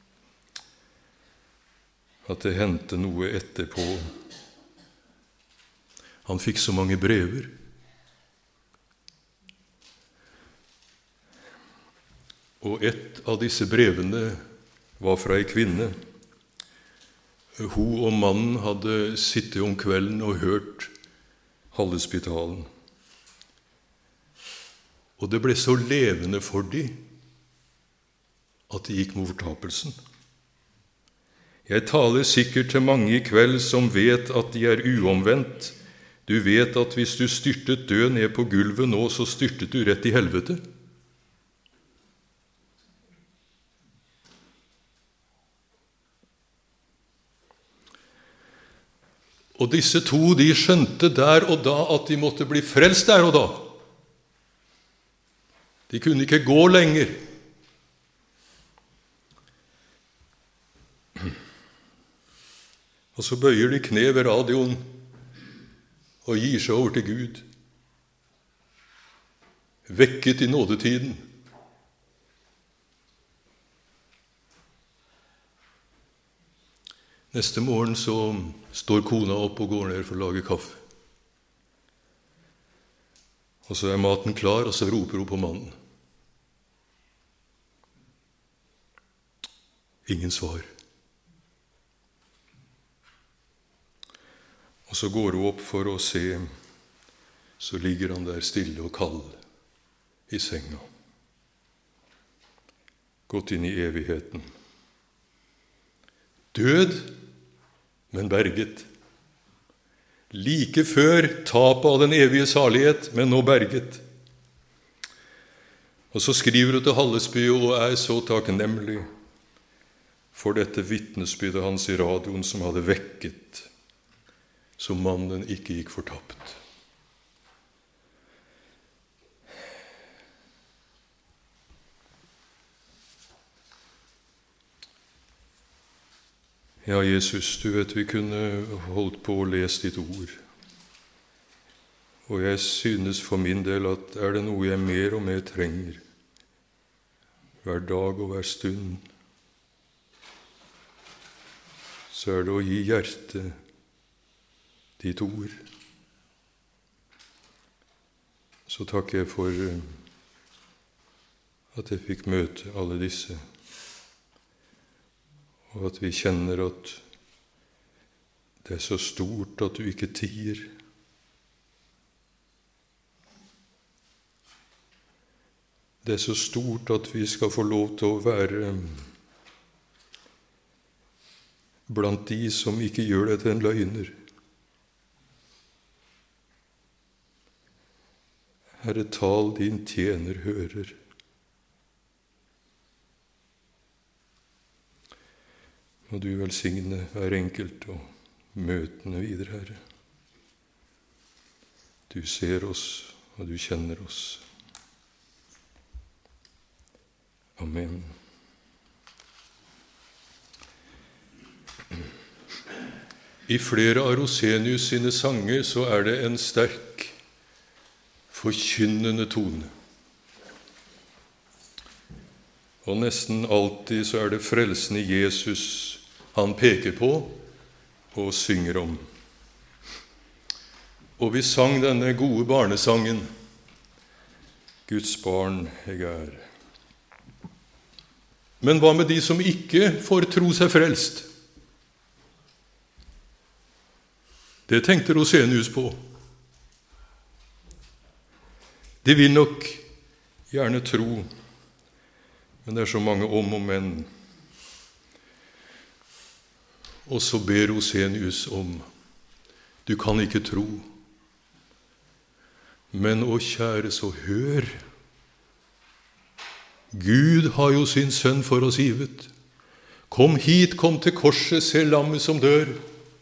at det hendte noe etterpå. Han fikk så mange brever. Og et av disse brevene var fra ei kvinne. Hun og mannen hadde sittet om kvelden og hørt Hallesbytalen. Og det ble så levende for dem at de gikk mot fortapelsen. Jeg taler sikkert til mange i kveld som vet at de er uomvendt. Du vet at hvis du styrtet død ned på gulvet nå, så styrtet du rett i helvete. Og disse to, de skjønte der og da at de måtte bli frelst der og da. De kunne ikke gå lenger. Og så bøyer de kne ved radioen og gir seg over til Gud. Vekket i nådetiden. Neste morgen så står kona opp og går ned for å lage kaffe. Og så er maten klar, og så roper hun på mannen. Ingen svar. Og så går hun opp for å se, så ligger han der stille og kald i senga. Gått inn i evigheten. Død, men berget. Like før tapet av den evige salighet, men nå berget. Og så skriver hun til Hallesby og er så takknemlig for dette vitnesbyrdet hans i radioen som hadde vekket, så mannen ikke gikk fortapt. Ja, Jesus, du vet vi kunne holdt på å lese ditt ord. Og jeg synes for min del at er det noe jeg mer og mer trenger, hver dag og hver stund, så er det å gi hjertet ditt ord. Så takker jeg for at jeg fikk møte alle disse, og at vi kjenner at det er så stort at du ikke tier. Det er så stort at vi skal få lov til å være blant de som ikke gjør det til en løgner. Herre, tal din tjener hører. Må du velsigne hver enkelt og møtene videre, Herre. Du ser oss, og du kjenner oss. Amen. I flere av Rosenius sine sanger så er det en sterk, forkynnende tone. Og nesten alltid så er det frelsen i Jesus han peker på og synger om. Og vi sang denne gode barnesangen, Guds barn jeg er. Men hva med de som ikke får tro seg frelst? Det tenkte Rosenius på. De vil nok gjerne tro, men det er så mange om og men. Og så ber Rosenius om, du kan ikke tro, men å kjære, så hør. Gud har jo sin sønn for oss givet. Kom hit, kom til korset, se lammet som dør.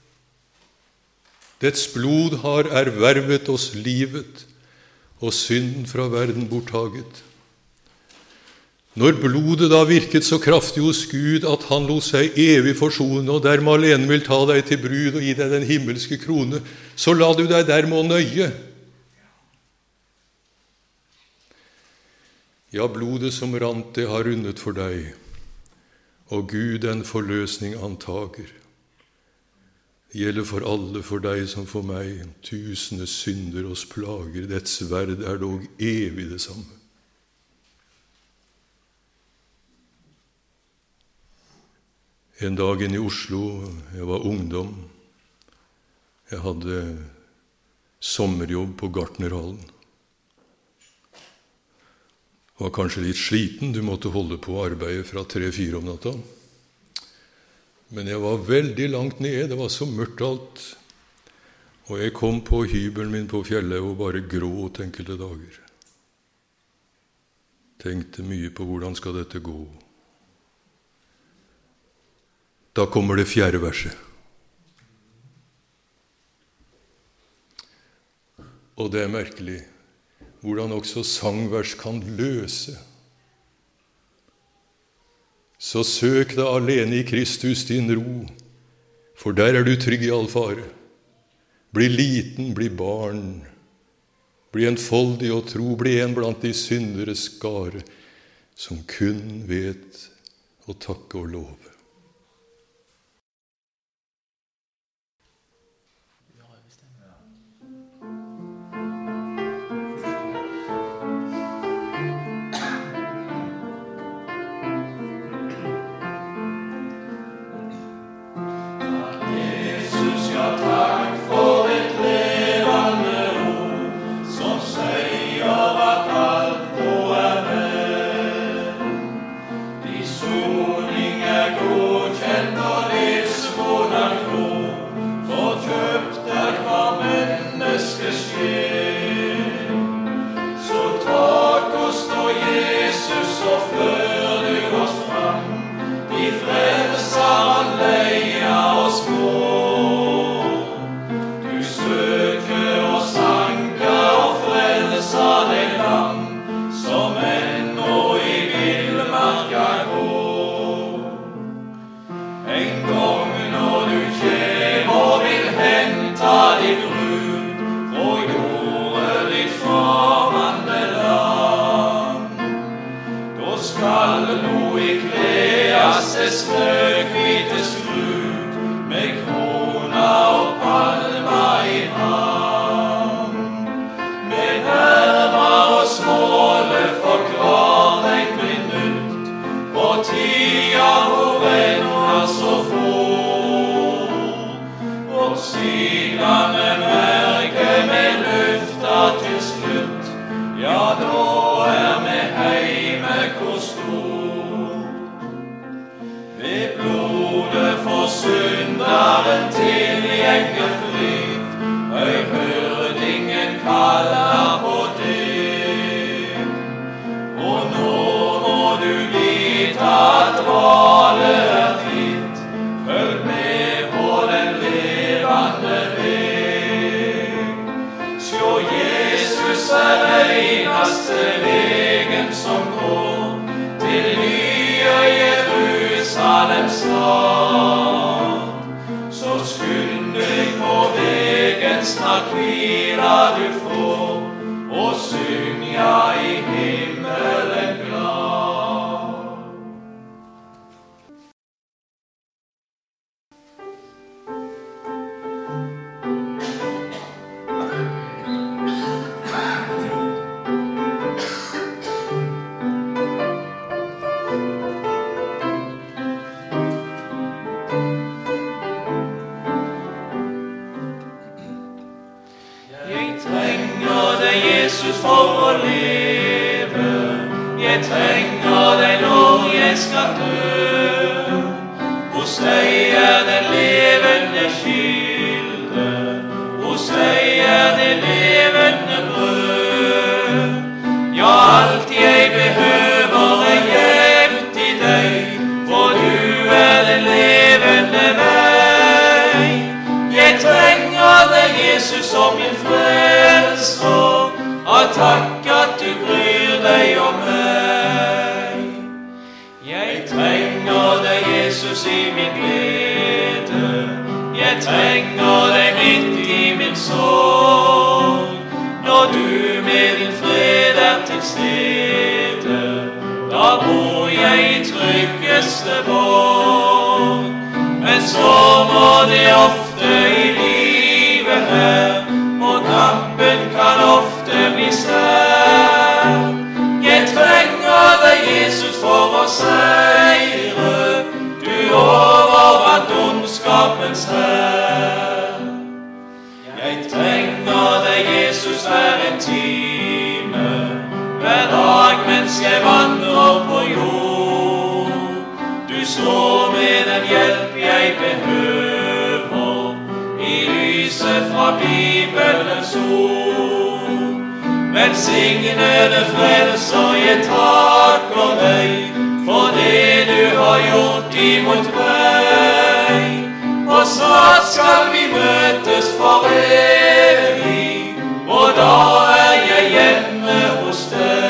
Dets blod har ervervet oss livet, og synden fra verden borttaget. Når blodet da virket så kraftig hos Gud at han lot seg evig forsone, og dermed alene vil ta deg til brud og gi deg den himmelske krone, så la du deg dermed å nøye. Ja, blodet som rant, det har rundet for deg, og Gud en forløsning antager. Det gjelder for alle, for deg som for meg, tusende synder oss plager, dets verd er dog evig det samme. En dag inne i Oslo, jeg var ungdom, jeg hadde sommerjobb på Gartnerhallen. Var kanskje litt sliten, du måtte holde på arbeidet fra tre-fire om natta. Men jeg var veldig langt nede, det var så mørkt alt. Og jeg kom på hybelen min på fjellet og bare gråt enkelte dager. Tenkte mye på hvordan skal dette gå. Da kommer det fjerde verset. Og det er merkelig hvordan også sangvers kan løse. Så søk deg alene i Kristus din ro, for der er du trygg i all fare. Bli liten, bli barn, bli enfoldig og tro, bli en blant de synderes skare, som kun vet å takke og love. Takk at du bryr deg om meg. Jesus, i min glede. Jeg trenger deg midt i min sorg. Når du med din fred er til stede, da bor jeg i tryggeste borg. Men stormer det ofte i livet her, og kampen kan ofte bli svær. Jeg trenger deg, Jesus, for å seire. Du overvant ondskapens hær. Jeg trenger deg, Jesus, hver en time, hver dag mens jeg vandrer på jord. Du står med den hjelp jeg behøver, i lyset fra Bibelens ord. Velsignede frelser, jeg takker deg for det du har gjort imot meg. Og snart skal vi møtes for evig, og da er jeg hjemme hos deg.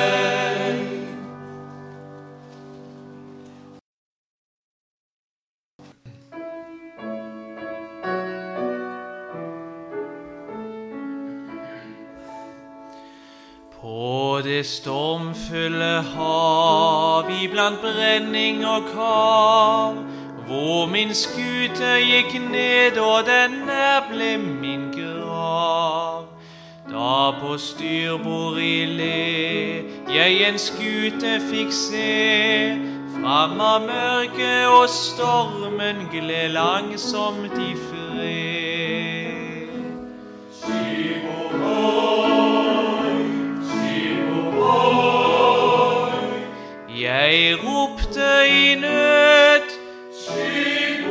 På det stormfulle hav, iblant brenning og kav, hvor min skute gikk ned, og den nær ble min grav. Da på styrbord i le, jeg en skute fikk se, fram av mørket og stormen gled langsomt i fred. Skip ohoi, skip ohoi, jeg ropte i nød, skip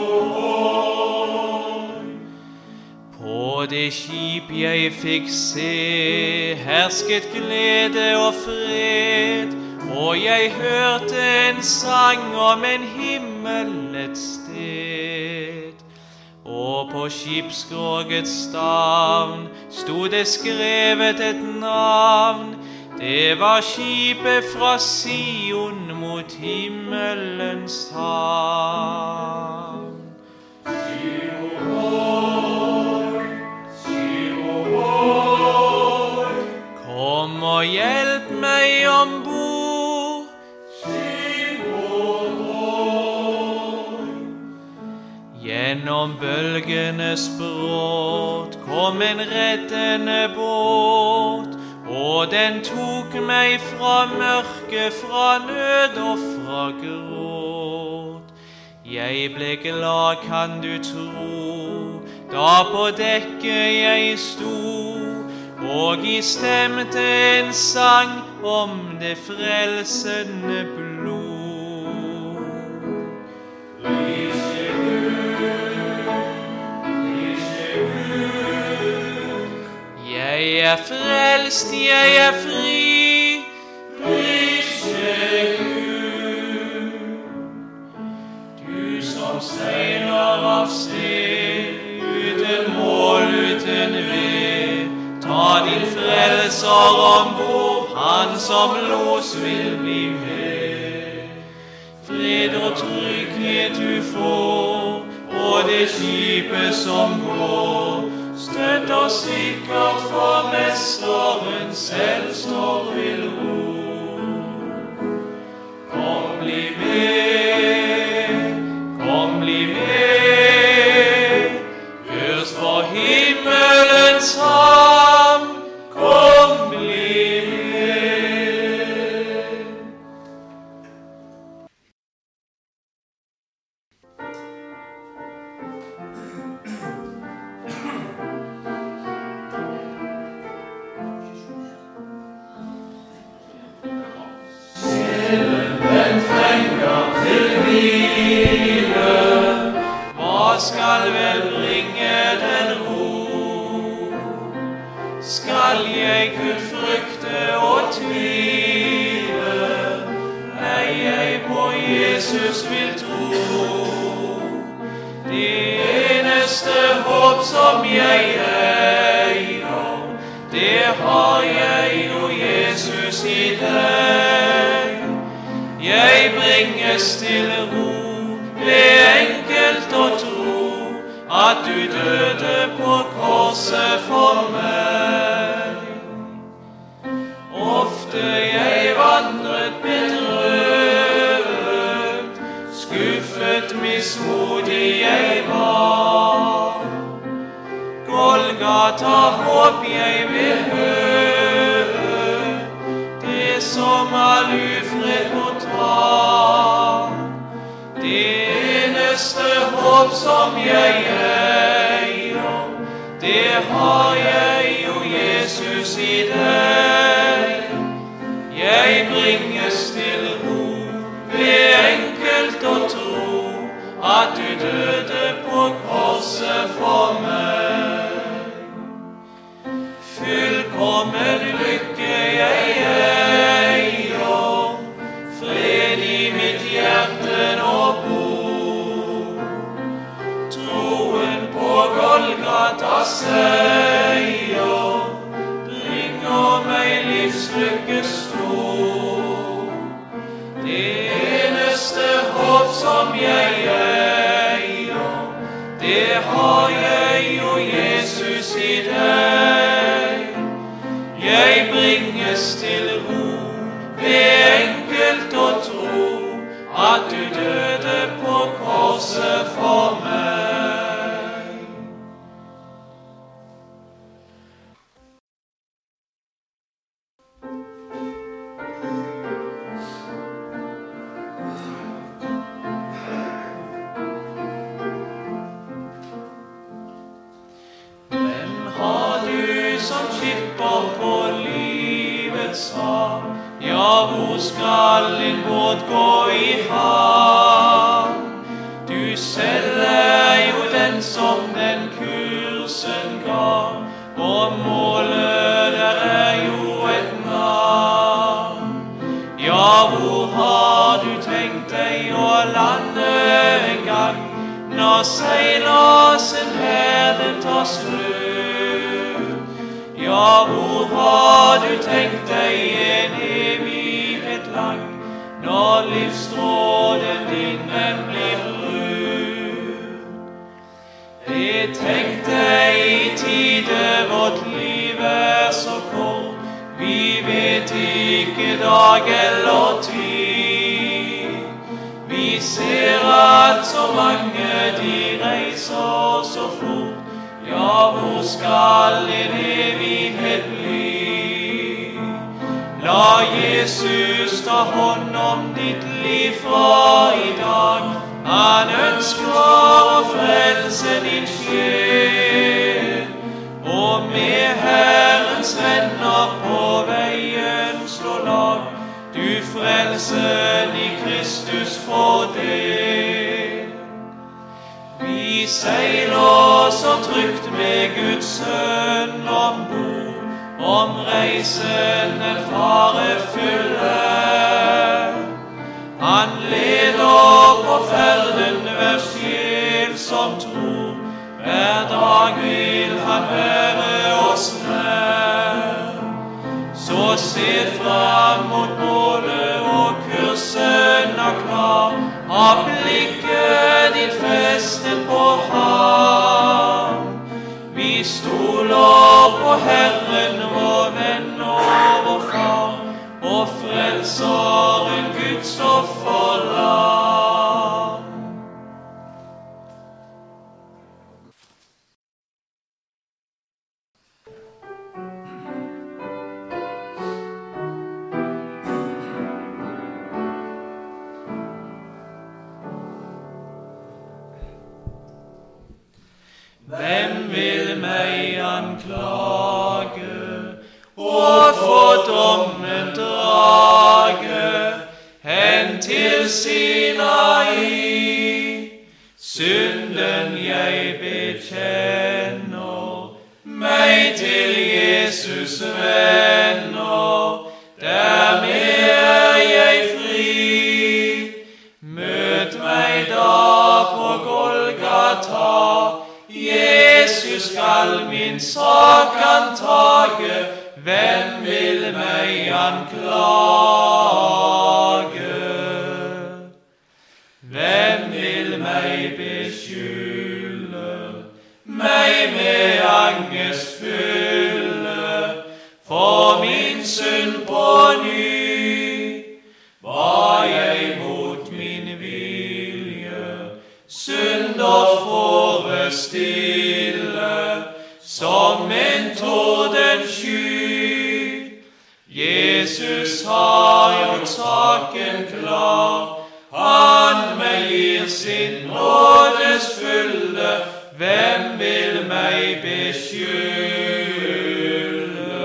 ohoi. På det skip jeg fikk se, hersket glede og fred, og jeg hørte en sang om en himmel et sted. Og på skipskrogets stavn sto det skrevet et navn. Det var skipet fra Sion mot himmelens havn. Skip ohoi, skip ohoi, kom og hjelp meg ombord. Skip ohoi, gjennom bølgenes bråt kom en reddende båt, og den tok meg fra mørke, fra nød og fra gråt. Jeg ble glad, kan du tro, da på dekket jeg sto, og I stemte en sang om det frelsende blod. Prise Gud, prise Gud, jeg er frelst, jeg er fri, prise Gud. Du som seiler av sted, uten mål, uten ved, ta din frelser ombord, han som los vil bli med. Fred og trygghet du får, og det skipet som går, støtt og sikkert, for mesteren selv står ved ro. Kom, bli med, kom, bli med, kurs for himmelens havn, kom, bli med. Sjelen trenger til hvile, hva skal vel bringe den ro? Skal jeg kun frykte og tvile? Nei, jeg på Jesus vil tro. Det eneste håp som jeg eier, det har jeg jo Jesus i deg. Jeg bringes til ro ofte jeg vandret bedrøvet, skuffet, mismodig jeg var. Golgata håp jeg vil høre, det som all ufred må ta. Det eneste håp som jeg eier, det har jeg jo, Jesus, i deg. Jeg bringes til ro ved enkelt å tro at du døde på korset for meg. Fullkommen lykke jeg eier, fred i mitt hjerte nå bor. Troen på Golgata seier bringer meg livslykke stor. Det eneste håp som jeg eier, det har jeg jo, Jesus, i deg. Jeg bringes til ro ved enkelt å tro at du døde på korset for meg. Hvem har du som skipper på livets hav? Ja, hvor skal en båt gå i havn? Du selv er jo den som den kursen ga, og målet der er jo et navn. Ja, hvor har du tenkt deg å lande en gang, når seilasen her den tar slutt? Ja, hvor har du tenkt deg en evighet lang, når livstråden din den blir brutt? Jeg tenkte i tide vårt liv er så kort, vi vet ikke dag eller tid. Vi ser at så mange de reiser så fort, ja, hvor skal en evighet bli? La Jesus ta hånd om ditt liv fra i dag. Han ønsker å frelse din sjel, og med Herrens venner på veien slå lag. Du frelsen i Kristus får del. Vi seiler så trygt med Guds sønn ombord, om reisen den farefulle. Han leder på ferden hver sjel som tror, hver dag vil han være oss nær. Så se frem mot målet og kursen er klar, ha blikket ditt festet på ham. Vi stoler på Herren, vår venn og vår far, og frelseren Guds offerlam. Hvem vil meg anklage og få dommen drage hen til Sinai? Synden jeg bekjenner, meg til Jesus venner, dermed er jeg fri. Møt meg da på Golgata, Jesus skal min sak antage. Hvem vil meg anklage? Hvem vil meg beskylde, meg med angst fylle, for min synd på ny Jesus har gjort saken klar. Han meg gir sin nådes fylde, hvem vil meg beskylde?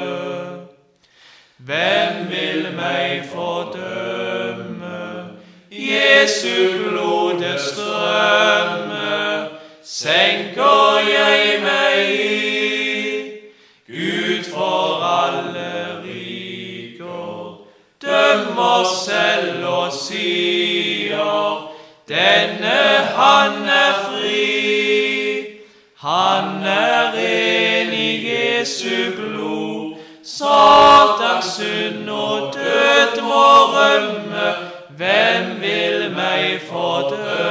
Hvem vil meg fordømme? Jesu blodet strømme, senker jeg meg i. Gud for alle riker dømmer selv og sier, denne han er fri. Han er ren i Jesu blod, Satans synd og død må rømme. Hvem vil meg fordømme?